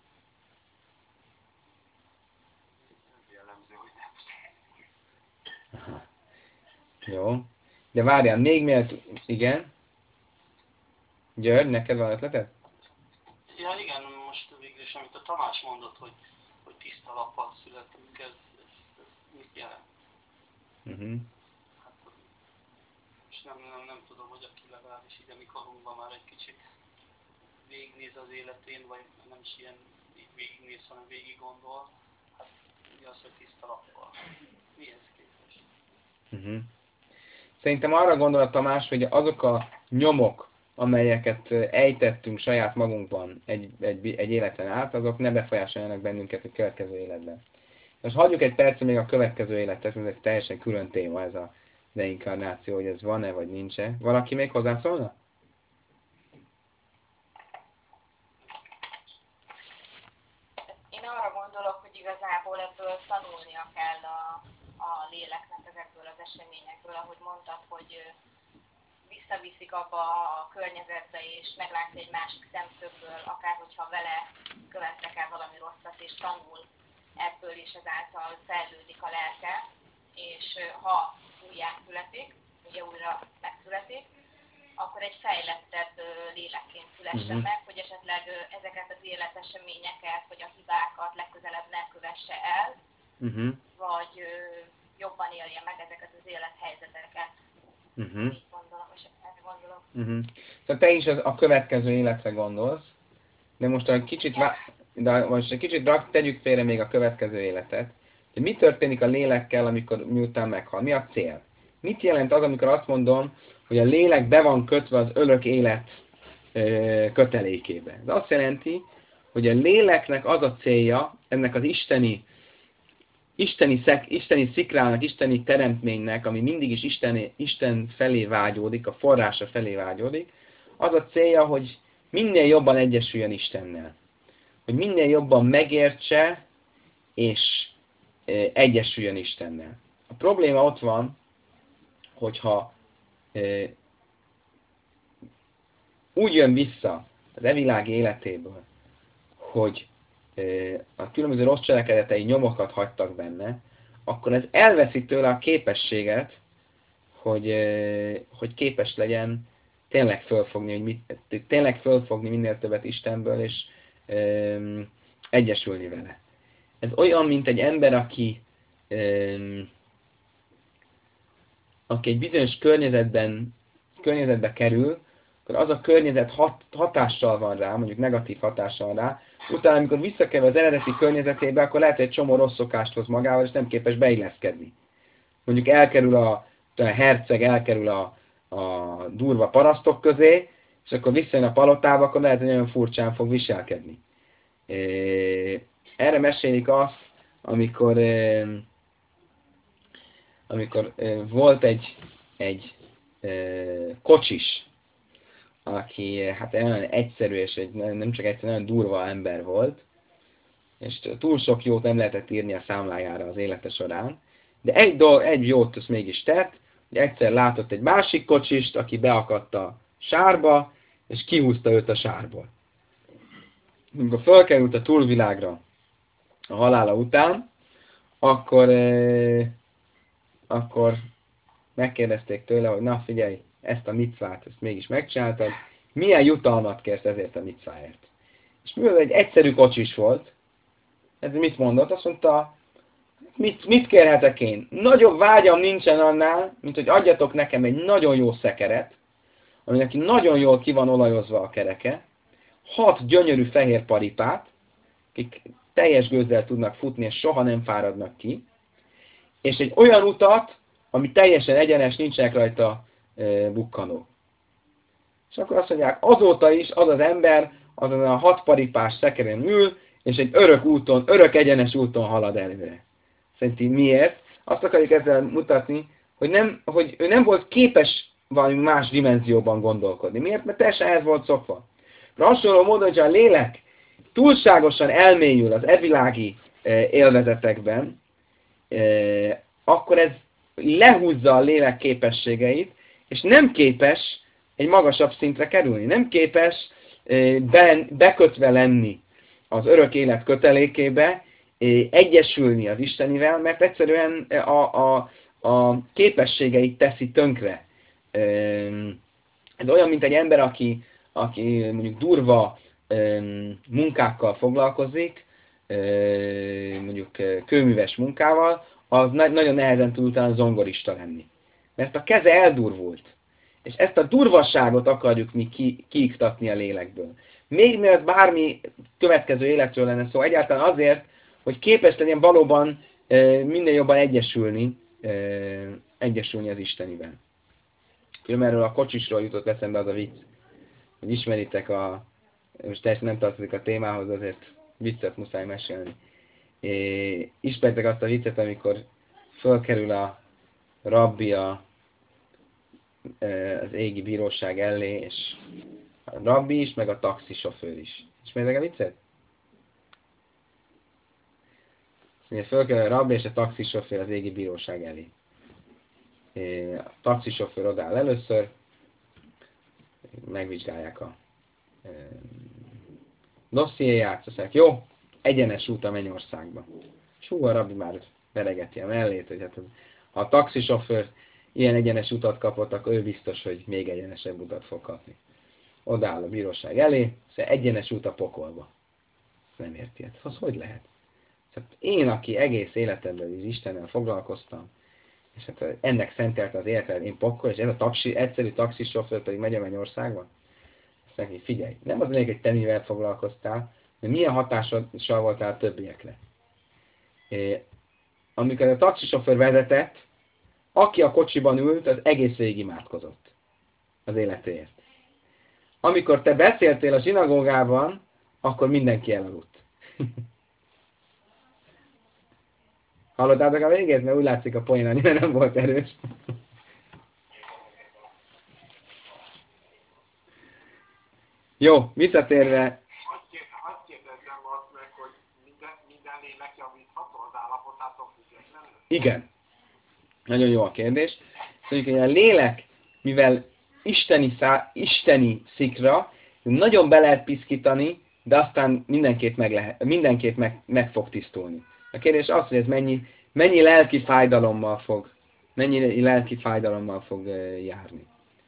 Jellemző, hogy nem születünk. Aha. Jó. De várjál, még mielőtt... Igen? György, neked van ötleted? Ja igen, most végül is, amit a Tamás mondott, hogy, hogy tiszta lappal születünk, ez, ez, ez mit jelent? Uh-huh. Hát, és nem, nem, nem tudom, hogy aki legalábbis így a mi korunkban már egy kicsit végignéz az életén, vagy nem is ilyen végignéz, hanem végig gondol, hát mi az, hogy tiszta lappal? Mihez képest? Uh-huh. Szerintem arra gondol a Tamás, hogy azok a nyomok, amelyeket ejtettünk saját magunkban egy, egy, egy életen át, azok ne befolyásoljanak bennünket a következő életben. Most hagyjuk egy percre még a következő életet, mert ez egy teljesen külön téma ez a reinkarnáció, hogy ez van-e vagy nincs-e. Valaki még hozzászólna? Én arra gondolok, hogy igazából ebből tanulnia kell a, a léleknek ezekből az eseményekből, ahogy mondtad, hogy visszaviszik abba a környezetbe, és meglátja egy másik szemszögből, akár hogyha vele követtek el valami rosszat, és tanul ebből, és ezáltal fejlődik a lelke, és ha újjászületik, ugye újra megszületik, akkor egy fejlettebb lélekként szülessen uh-huh. meg, hogy esetleg ezeket az életeseményeket, vagy a hibákat legközelebb ne kövesse el, uh-huh. vagy jobban élje meg ezeket az élethelyzeteket. Uh-huh. Így gondolom, és erre gondolok. Uh-huh. Szóval te is az, a következő életre gondolsz, de most egy kicsit, vá- de most egy kicsit rak, tegyük félre még a következő életet. De mi történik a lélekkel, amikor miután meghal? Mi a cél? Mit jelent az, amikor azt mondom, hogy a lélek be van kötve az örök élet ö, kötelékébe? Ez azt jelenti, hogy a léleknek az a célja, ennek az isteni Isteni, szek, isteni szikrának, isteni teremtménynek, ami mindig is Isten, Isten felé vágyódik, a forrása felé vágyódik, az a célja, hogy minél jobban egyesüljön Istennel. Hogy minél jobban megértse, és e, egyesüljön Istennel. A probléma ott van, hogyha e, úgy jön vissza az e világ életéből, hogy a különböző rossz cselekedetei nyomokat hagytak benne, akkor ez elveszi tőle a képességet, hogy, hogy képes legyen tényleg fölfogni, hogy mit, tényleg fölfogni minél többet Istenből, és um, egyesülni vele. Ez olyan, mint egy ember, aki, um, aki egy bizonyos környezetben, környezetbe kerül, akkor az a környezet hat, hatással van rá, mondjuk negatív hatással van rá, utána, amikor visszakerül az eredeti környezetébe, akkor lehet, hogy egy csomó rossz szokást hoz magával, és nem képes beilleszkedni. Mondjuk elkerül a, a herceg, elkerül a, a durva parasztok közé, és akkor visszajön a palotába, akkor lehet, hogy nagyon furcsán fog viselkedni. Erre mesélik azt, amikor amikor ö, volt egy, egy ö, kocsis, aki hát nagyon egyszerű, és egy, nem csak egyszerű, nagyon durva ember volt, és túl sok jót nem lehetett írni a számlájára az élete során, de egy, dolg, egy jót azt mégis tett, hogy egyszer látott egy másik kocsist, aki beakadt a sárba, és kihúzta őt a sárból. Amikor fölkerült a túlvilágra a halála után, akkor, eh, akkor megkérdezték tőle, hogy na figyelj, ezt a micvát, ezt mégis megcsináltad, milyen jutalmat kérsz ezért a micváért? És mivel egy egyszerű kocsis volt, ez mit mondott? Azt mondta, mit, mit kérhetek én? Nagyobb vágyam nincsen annál, mint hogy adjatok nekem egy nagyon jó szekeret, aminek nagyon jól ki van olajozva a kereke, hat gyönyörű fehér paripát, akik teljes gőzzel tudnak futni, és soha nem fáradnak ki, és egy olyan utat, ami teljesen egyenes, nincsenek rajta e, bukkanó. És akkor azt mondják, azóta is az az ember azon a hat paripás szekeren ül, és egy örök úton, örök egyenes úton halad előre. Szerintem miért? Azt akarjuk ezzel mutatni, hogy, nem, hogy ő nem volt képes valami más dimenzióban gondolkodni. Miért? Mert teljesen ehhez volt szokva. Hasonló módon, hogy a lélek túlságosan elmélyül az evilági élvezetekben, akkor ez lehúzza a lélek képességeit, és nem képes egy magasabb szintre kerülni. Nem képes bekötve lenni az örök élet kötelékébe, egyesülni az Istenivel, mert egyszerűen a, a, a képességeit teszi tönkre. Ez olyan, mint egy ember, aki, aki mondjuk durva munkákkal foglalkozik, mondjuk kőműves munkával, az nagyon nehezen tud utána zongorista lenni. Mert a keze eldurvult. És ezt a durvasságot akarjuk mi ki, kiiktatni a lélekből. Még mielőtt bármi következő életről lenne szó, egyáltalán azért, hogy képes legyen valóban minél jobban egyesülni, egyesülni az Istenivel. Különben erről a kocsisról jutott eszembe az a vicc, hogy ismeritek a, most teljesen nem tartozik a témához, azért viccet muszáj mesélni. É, ismeritek azt a viccet, amikor fölkerül a rabbi a, az égi bíróság elé, és a rabbi is, meg a taxisofőr is. Ismeritek a viccet? Azt mondja, fölkerül a rabbi és a taxisofőr az égi bíróság elé. É, a taxisofőr odáll először, megvizsgálják a e, dossziéját, azt mondják, jó, egyenes út a Mennyországba. És hú, a rabbi már veregeti a mellét, hogy hát az, ha a taxisofőr ilyen egyenes utat kapott, akkor ő biztos, hogy még egyenesebb utat fog kapni. Odáll a bíróság elé, szóval egyenes út a pokolba. Ezt nem érti. Hát az hogy lehet? Szóval én, aki egész életemben az Istennel foglalkoztam, és hát ennek szentelte az életet, én pokol, és ez a taxi, egyszerű taxisofőr pedig megy a Mennyországba. Azt mondja, hogy figyelj, nem az a lényeg, hogy te mivel foglalkoztál, de milyen hatással voltál a többiekre. É, amikor a taxisofőr vezetett, aki a kocsiban ült, az egész végig imádkozott az életéért. Amikor te beszéltél a zsinagógában, akkor mindenki elaludt. Hallottátok a végét? Mert úgy látszik a poén annyira nem volt erős. Jó, visszatérve. Hadd kérdezzem azt meg, hogy minden, minden lélek javítható az állapotától függetlenül? Igen. Nagyon jó a kérdés. Szóval, hogy a lélek, mivel isteni, szá, isteni szikra, nagyon be lehet piszkítani, de aztán mindenképp meg, lehet, mindenképp meg, meg fog tisztulni. A kérdés az, hogy ez mennyi, mennyi lelki fájdalommal fog, mennyi lelki fájdalommal fog járni.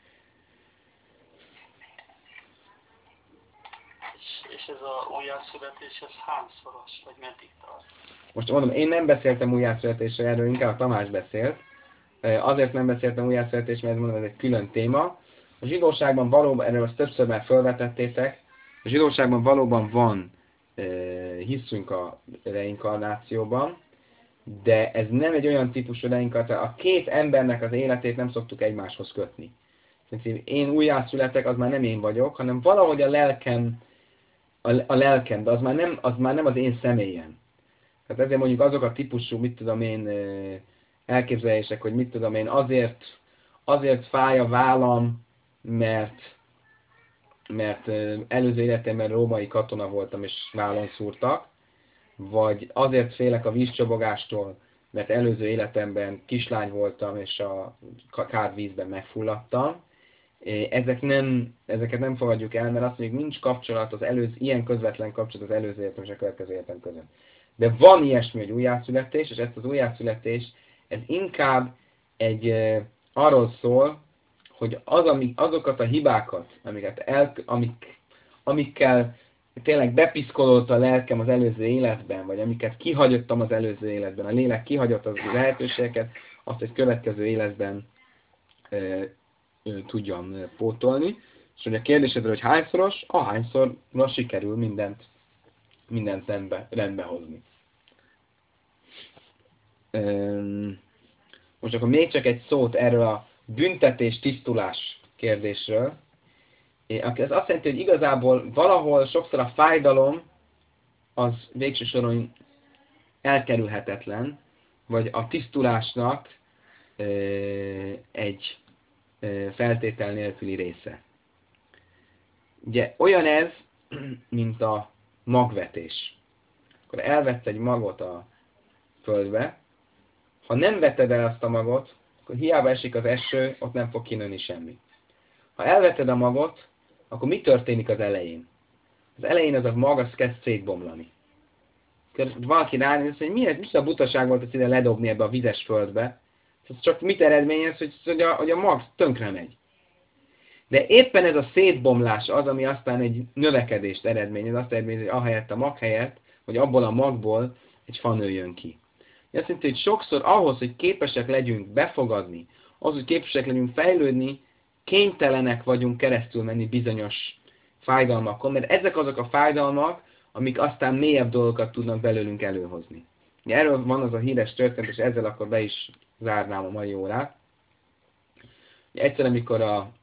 És, és ez a újjászületés, ez hányszoros, vagy meddig tart? Most mondom, én nem beszéltem újjászületésről, erről inkább a Tamás beszélt. Azért nem beszéltem újjászületésről, mert mondom, ez egy külön téma. A zsidóságban valóban, erről azt többször már felvetettétek, a zsidóságban valóban van hiszünk a reinkarnációban, de ez nem egy olyan típusú reinkarnáció. A két embernek az életét nem szoktuk egymáshoz kötni. Szerintem én újjászületek, az már nem én vagyok, hanem valahogy a lelkem, a, a lelkem, de az már, nem, az már nem az én személyem. Tehát ezért mondjuk azok a típusú, mit tudom én, elképzelések, hogy mit tudom én, azért, azért fáj a vállam, mert, mert előző életemben római katona voltam, és vállon szúrtak, vagy azért félek a vízcsobogástól, mert előző életemben kislány voltam, és a kárvízben megfulladtam. Ezek nem, ezeket nem fogadjuk el, mert azt mondjuk, nincs kapcsolat az előző, ilyen közvetlen kapcsolat az előző életem és a következő életem között. De van ilyesmi, hogy újjászületés, és ezt az újjászületés, ez inkább egy, arról szól, hogy az, amik, azokat a hibákat, amiket el, amik, amikkel tényleg bepiszkolott a lelkem az előző életben, vagy amiket kihagyottam az előző életben, a lélek kihagyott az lehetőségeket, azt egy következő életben e, e, tudjam pótolni. És hogy a kérdésedre, hogy hányszoros, ahányszorra sikerül mindent, mindent rendbe, rendbe hozni. Um, most akkor még csak egy szót erről a büntetés tisztulás kérdésről. Ez azt jelenti, hogy igazából valahol sokszor a fájdalom az végső soron elkerülhetetlen, vagy a tisztulásnak egy feltétel nélküli része. Ugye olyan ez, mint a magvetés. Akkor elvetsz egy magot a földbe, ha nem veted el azt a magot, akkor hiába esik az eső, ott nem fog kinőni semmi. Ha elveted a magot, akkor mi történik az elején? Az elején az a mag, az kezd szétbomlani. Akkor valaki ránéz, hogy mi ez, mi a butaság volt ezt ide ledobni ebbe a vizes földbe. Ez csak mit eredményez, hogy, hogy, a, hogy a mag tönkre megy. De éppen ez a szétbomlás az, ami aztán egy növekedést eredményez, azt eredményez, hogy ahelyett a mag helyett, hogy abból a magból egy fa nőjön ki. Azt jelenti, hogy sokszor ahhoz, hogy képesek legyünk befogadni, ahhoz, hogy képesek legyünk fejlődni, kénytelenek vagyunk keresztül menni bizonyos fájdalmakon, mert ezek azok a fájdalmak, amik aztán mélyebb dolgokat tudnak belőlünk előhozni. Erről van az a híres történet, és ezzel akkor be is zárnám a mai órát. Egyszer, amikor a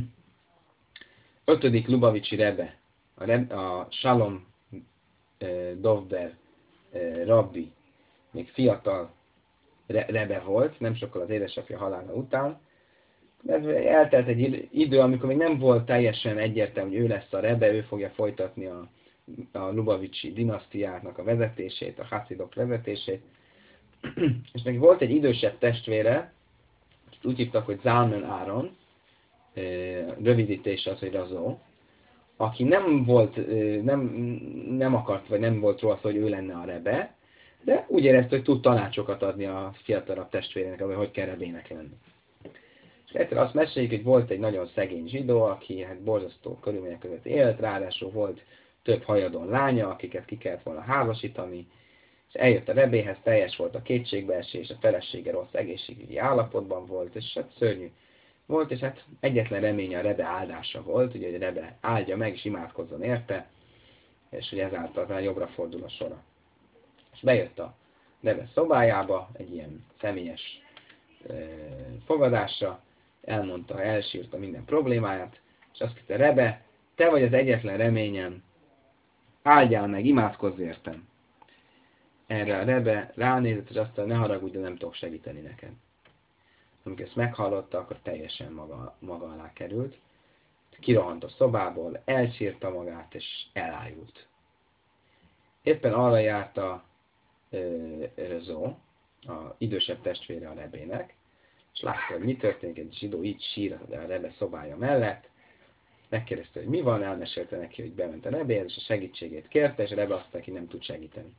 ötödik Lubavicsi Rebbe, a, Rebe, a Shalom eh, Dovber eh, rabbi, még fiatal Rebbe volt, nem sokkal az édesapja halála után, eltelt egy idő, amikor még nem volt teljesen egyértelmű, hogy ő lesz a Rebbe, ő fogja folytatni a, a Lubavicsi dinasztiáknak a vezetését, a Hasidok vezetését. És neki volt egy idősebb testvére, akit úgy hívtak, hogy Zalman Áron, rövidítése az, hogy Razó, aki nem volt, nem, nem akart, vagy nem volt róla szó, hogy ő lenne a Rebbe, de úgy érezte, hogy tud tanácsokat adni a fiatalabb testvérének, hogy hogy kell rebének lenni. És egyszer azt meséljük, hogy volt egy nagyon szegény zsidó, aki hát borzasztó körülmények között élt, ráadásul volt több hajadon lánya, akiket ki kellett volna házasítani, és eljött a rebéhez, teljes volt a kétségbeesés, a felesége rossz egészségügyi állapotban volt, és hát szörnyű volt, és hát egyetlen reménye a Rebe áldása volt, ugye, hogy a Rebe áldja meg, és imádkozzon érte, és hogy ezáltal talán jobbra fordul a sora. És bejött a Rebe szobájába, egy ilyen személyes e, fogadásra, elmondta, elsírta minden problémáját, és azt mondta, Rebe, te vagy az egyetlen reményem, áldjál meg, imádkozz értem. Erre a Rebe ránézett, és azt mondta, ne haragudj, de nem tudok segíteni neked. Amikor ezt meghallotta, akkor teljesen maga, maga alá került. Kirohant a szobából, elsírta magát, és elájult. Éppen arra járt a Rezó, a idősebb testvére a Rebének, és látta, hogy mi történik, egy zsidó így sír a Rebe szobája mellett. Megkérdezte, hogy mi van, elmesélte neki, hogy bement a Rebéhez, és a segítségét kérte, és a Rebe azt mondta, hogy nem tud segíteni.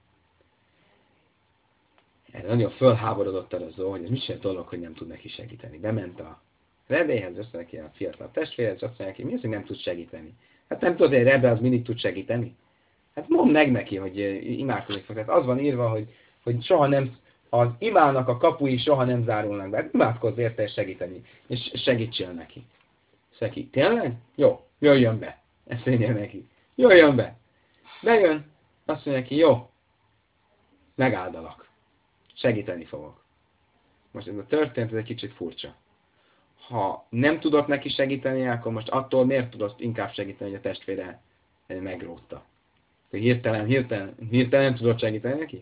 Erre nagyon fölháborodott a Rezó, hogy ez micsoda dolog, hogy nem tud neki segíteni. Bement a Rebéhez, össze neki a fiatal testvérhez, és azt mondja neki, mi az, hogy nem tud segíteni? Hát nem tudod, hogy a Rebe az mindig tud segíteni? Hát mondd meg neki, hogy imádkozik fog. Tehát az van írva, hogy, hogy soha nem, az imának a kapui soha nem zárulnak be. Hát imádkozz érte és segíteni, és segítsél neki. És neki, tényleg? Jó, jöjjön be. Ezt mondja neki. Jöjjön be. Bejön, azt mondja neki, jó, megáldalak. Segíteni fogok. Most ez a történet, ez egy kicsit furcsa. Ha nem tudott neki segíteni, akkor most attól miért tudott inkább segíteni, hogy a testvére megrótta? Hirtelen, hirtelen, hirtelen nem tudott segíteni neki?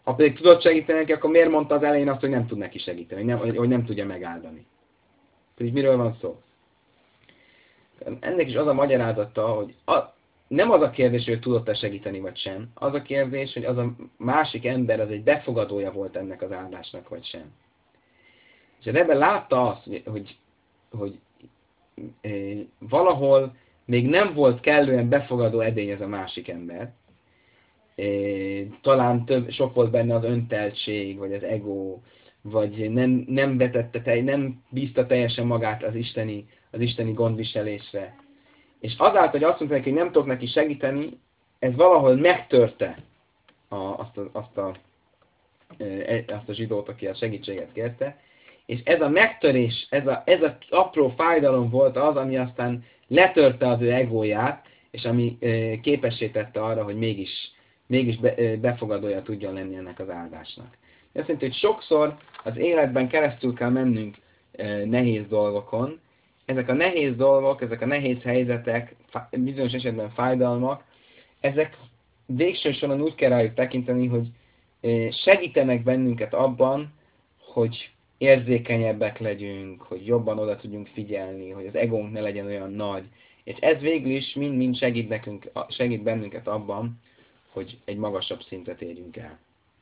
Ha pedig tudott segíteni neki, akkor miért mondta az elején azt, hogy nem tud neki segíteni, hogy nem, hogy, hogy nem tudja megáldani? Pedig miről van szó? Ennek is az a magyarázata, hogy a, nem az a kérdés, hogy tudott-e segíteni, vagy sem. Az a kérdés, hogy az a másik ember az egy befogadója volt ennek az áldásnak, vagy sem. És a Rebbe látta azt, hogy, hogy, hogy e, valahol még nem volt kellően befogadó edény ez a másik ember. E, talán több, sok volt benne az önteltség, vagy az ego, vagy nem, nem vetette, nem bízta teljesen magát az isteni, az isteni gondviselésre. És azáltal, hogy azt mondta neki, hogy nem tudok neki segíteni, ez valahol megtörte a, azt, a, azt, a, azt a zsidót, aki a segítséget kérte. És ez a megtörés, ez a, ez a apró fájdalom volt az, ami aztán letörte az ő egóját, és ami képessé tette arra, hogy mégis, mégis be, befogadója tudjon lenni ennek az áldásnak. Azt jelenti, hogy sokszor az életben keresztül kell mennünk nehéz dolgokon. Ezek a nehéz dolgok, ezek a nehéz helyzetek, bizonyos esetben fájdalmak, ezek végső soron úgy kell rájuk tekinteni, hogy segítenek bennünket abban, hogy érzékenyebbek legyünk, hogy jobban oda tudjunk figyelni, hogy az egónk ne legyen olyan nagy. És ez végül is mind-mind segít, nekünk, segít bennünket abban, hogy egy magasabb szintet érjünk el.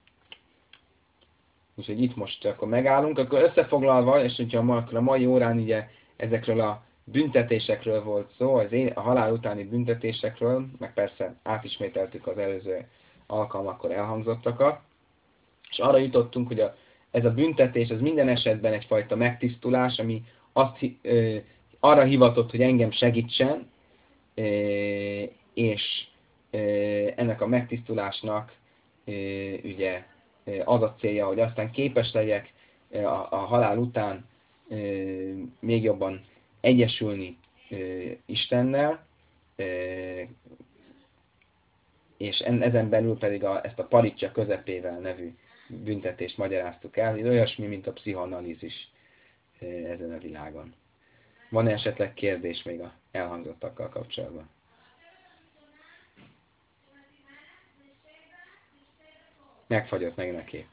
Úgyhogy itt most akkor megállunk, akkor összefoglalva, és hogyha akkor a mai órán ugye ezekről a büntetésekről volt szó, az én, a halál utáni büntetésekről, meg persze átismételtük az előző alkalmakkor elhangzottakat, és arra jutottunk, hogy a, ez a büntetés, ez minden esetben egyfajta megtisztulás, ami azt, ö, arra hivatott, hogy engem segítsen, ö, és ö, ennek a megtisztulásnak ö, ugye az a célja, hogy aztán képes legyek a, a halál után e, még jobban egyesülni e, Istennel, e, és en, ezen belül pedig a, ezt a paritja közepével nevű büntetést magyaráztuk el, hogy olyasmi, mint a pszichoanalízis e, ezen a világon. Van-e esetleg kérdés még a elhangzottakkal kapcsolatban? Megfagyott meg neki.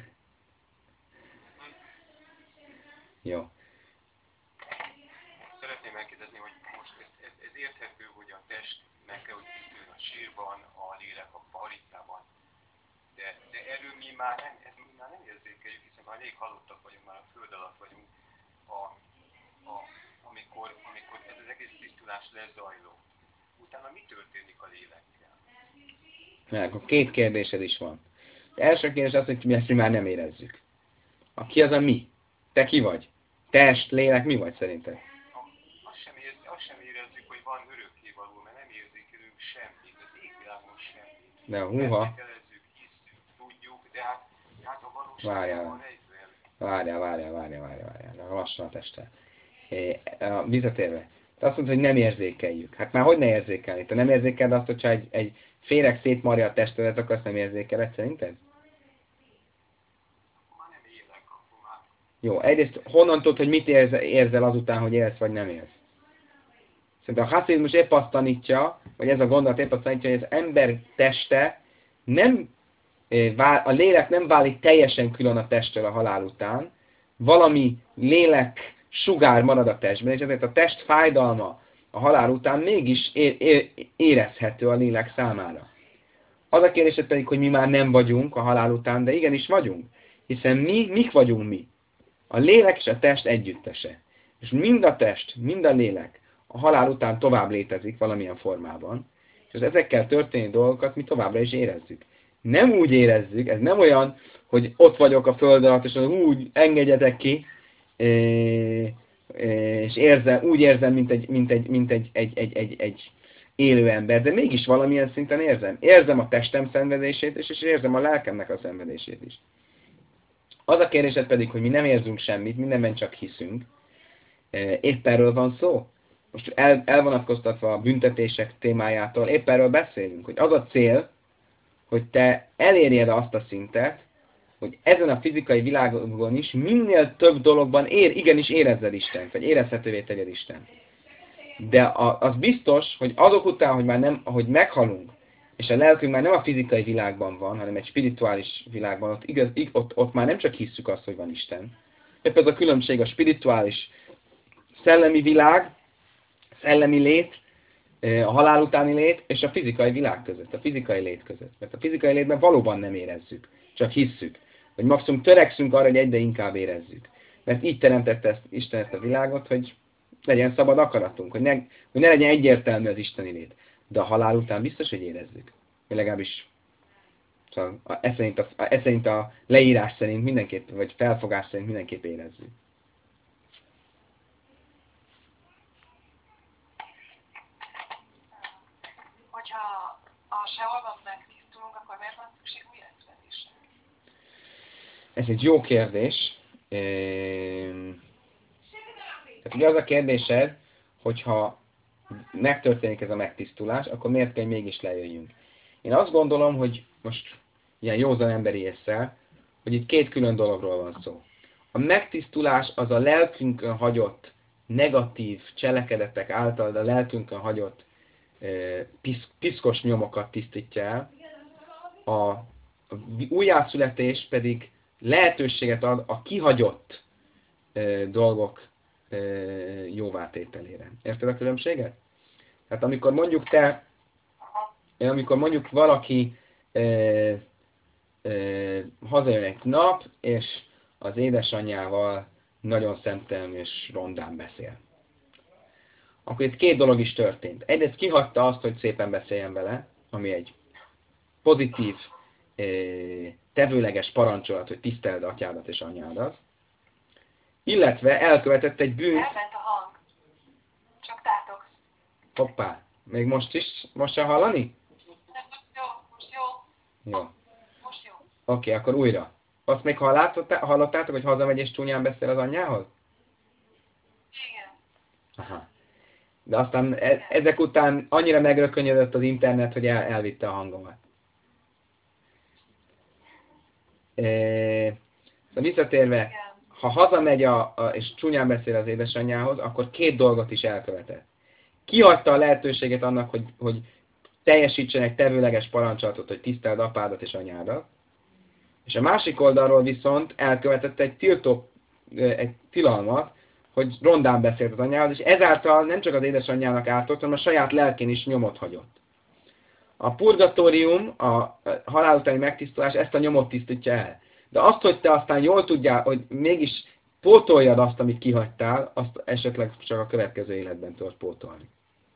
Jó. Szeretném megkérdezni, hogy most ez, ez, ez érthető, hogy a test meg kell, hogy tisztuljon a sírban, a lélek a paritjában. De, de erről mi már nem, ez mi már nem érzékeljük, hiszen már elég halottak vagyunk, már a föld alatt vagyunk, a, a, amikor, amikor ez az egész tisztulás lezajló. Utána mi történik a lélekkel? Mert akkor két kérdésed is van. Az első kérdés az, hogy mi ezt mi már nem érezzük. A ki az a mi? Te ki vagy? Test, lélek, mi vagy szerinted? Azt sem, érzi, azt sem érezzük, hogy van örökkévaló, mert nem érzékelünk semmit, az égvilágon semmit. De húha. Érzékelezzük, hiszünk, tudjuk, de hát, hát a valóságban rejtően. Várjál, várjál, várjál, várjál, várjál, lassan a testtel. Visszatérve. Te azt mondod, hogy nem érzékeljük. Hát már hogy ne érzékelni? Te nem érzékeled azt, hogyha egy, egy féreg szétmarja a testedet, akkor azt nem érzékeled szerinted? Jó, egyrészt honnan tudod, hogy mit érzel, érzel azután, hogy élsz vagy nem élsz? Szerintem a haszidizmus épp azt tanítja, vagy ez a gondolat épp azt tanítja, hogy az ember teste nem, a lélek nem válik teljesen külön a testtől a halál után, valami lélek sugár marad a testben, és ezért a test fájdalma a halál után mégis érezhető a lélek számára. Az a kérdésed pedig, hogy mi már nem vagyunk a halál után, de igenis vagyunk, hiszen mi, mik vagyunk mi? A lélek és a test együttese. És mind a test, mind a lélek a halál után tovább létezik valamilyen formában, és az ezekkel történő dolgokat mi továbbra is érezzük. Nem úgy érezzük, ez nem olyan, hogy ott vagyok a föld alatt, és úgy engedjetek ki, és érzem, úgy érzem, mint egy, mint egy, mint egy, egy, egy, egy, egy élő ember, de mégis valamilyen szinten érzem. Érzem a testem szenvedését, és, és érzem a lelkemnek a szenvedését is. Az a kérdésed pedig, hogy mi nem érzünk semmit, mindenben csak hiszünk. Épp erről van szó. Most el, elvonatkoztatva a büntetések témájától, épp erről beszélünk, hogy az a cél, hogy te elérjed azt a szintet, hogy ezen a fizikai világon is minél több dologban ér, igenis érezzed Istent, vagy érezhetővé tegyed Istent. De a, az biztos, hogy azok után, hogy már nem, ahogy meghalunk, és a lelkünk már nem a fizikai világban van, hanem egy spirituális világban, ott, igaz, ott, ott már nem csak hisszük azt, hogy van Isten. Épp ez a különbség a spirituális szellemi világ, szellemi lét, a halál utáni lét és a fizikai világ között, a fizikai lét között. Mert a fizikai létben valóban nem érezzük, csak hisszük. Vagy maximum törekszünk arra, hogy egyre inkább érezzük. Mert így teremtette ezt, Isten ezt a világot, hogy legyen szabad akaratunk, hogy ne, hogy ne legyen egyértelmű az isteni lét. De a halál után biztos, hogy érezzük. Vagy legalábbis szóval ez, szerint a, ez szerint a leírás szerint mindenképp, vagy felfogás szerint mindenképp érezzük. Hogyha a seholban megtisztulunk, akkor miért van szükség újjászületésre? Ez egy jó kérdés. Ehm, Tehát ugye az a kérdésed, hogyha megtörténik ez a megtisztulás, akkor miért kell mégis lejöjjünk? Én azt gondolom, hogy most ilyen józan emberi ésszel, hogy itt két külön dologról van szó. A megtisztulás az a lelkünkön hagyott negatív cselekedetek által, de a lelkünkön hagyott eh, pisz, piszkos nyomokat tisztítja el. A, a újjászületés pedig lehetőséget ad a kihagyott eh, dolgok eh, jóvátételére. Érted a különbséget? Tehát amikor mondjuk te, amikor mondjuk valaki eh, eh, hazajön egy nap, és az édesanyjával nagyon szemtelen és rondán beszél. Akkor itt két dolog is történt. Egyrészt kihagyta azt, hogy szépen beszéljen vele, ami egy pozitív, eh, tevőleges parancsolat, hogy tiszteld atyádat és anyádat, illetve elkövetett egy bűnt. Elment a hang. Csak tátogsz. Hoppá, még most is? Most sem hallani? Most jó, most jó. Jó. Most jó. Oké, akkor újra. Azt még hallottá- hallottátok, hogy hazamegy és csúnyán beszél az anyjához? Igen. Aha. De aztán e- ezek után annyira megrökönyödött az internet, hogy el- elvitte a hangomat. E- szóval visszatérve, Igen. ha hazamegy a, a, és csúnyán beszél az édesanyjához, akkor két dolgot is elkövetett. Kihagyta a lehetőséget annak, hogy, hogy teljesítsen egy tevőleges parancsolatot, hogy tiszteld apádat és anyádat. És a másik oldalról viszont elkövetett egy tiltó, egy tilalmat, hogy rondán beszélt az anyához, és ezáltal nem csak az édesanyjának ártott, hanem a saját lelkén is nyomot hagyott. A purgatórium, a halál utáni megtisztulás ezt a nyomot tisztítja el. De azt, hogy te aztán jól tudjál, hogy mégis pótoljad azt, amit kihagytál, azt esetleg csak a következő életben tudod pótolni.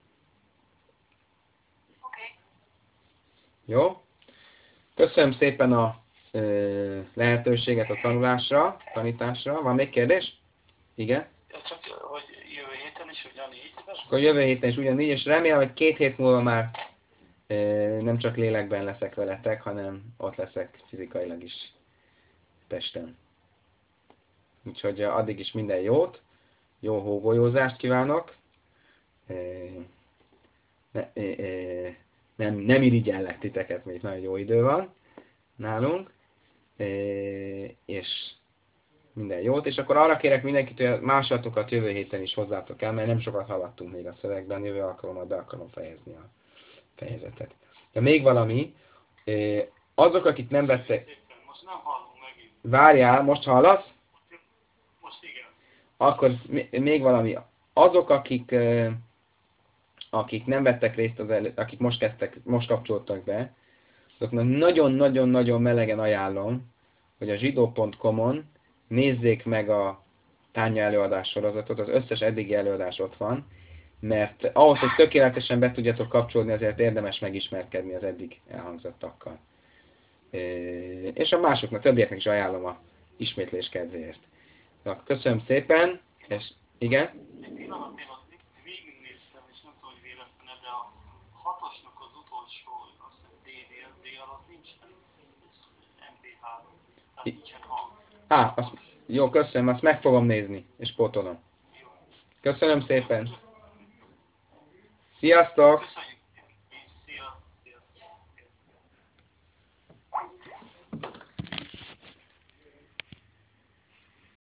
Oké. Jó? Köszönöm szépen a ö, lehetőséget a tanulásra, tanításra. Van még kérdés? Igen? Ja, csak, hogy jövő héten is ugyanígy lesz? Akkor jövő héten is ugyanígy, és remélem, hogy két hét múlva már ö, nem csak lélekben leszek veletek, hanem ott leszek fizikailag is testen. Úgyhogy addig is minden jót, jó hógolyózást kívánok. Ö, ne, ö, ö, nem, nem irigyellek titeket, még nagyon jó idő van nálunk. E, és minden jót, és akkor arra kérek mindenkit, hogy a másolatokat jövő héten is hozzátok el, mert nem sokat haladtunk még a szövegben, jövő alkalommal be akarom fejezni a fejezetet. De még valami, e, azok, akik nem vettek... Most nem hallunk megint. Várjál, most hallasz? Most igen. Akkor még valami, azok, akik, e, akik nem vettek részt, az elő, akik most kezdtek, most kapcsoltak be, azoknak nagyon-nagyon-nagyon melegen ajánlom, hogy a zsidó pont com-on nézzék meg a Tánya előadás sorozatot, az összes eddigi előadás ott van, mert ahhoz, hogy tökéletesen be tudjatok kapcsolódni, azért érdemes megismerkedni az eddig elhangzottakkal. És a másoknak, többieknek is ajánlom a ismétlés kedvéért. Köszönöm szépen, és igen? Egy pillanat, én ott végignéztem, és nem tudom, hogy véletlenül, de a hatosnak az utolsó, azt hiszem dé vé dé alatt nincsen em pé három, tehát nincsen hang. Á, azt, jó, köszönöm, azt meg fogom nézni, és pótolom. Köszönöm szépen. Sziasztok! Köszönjük!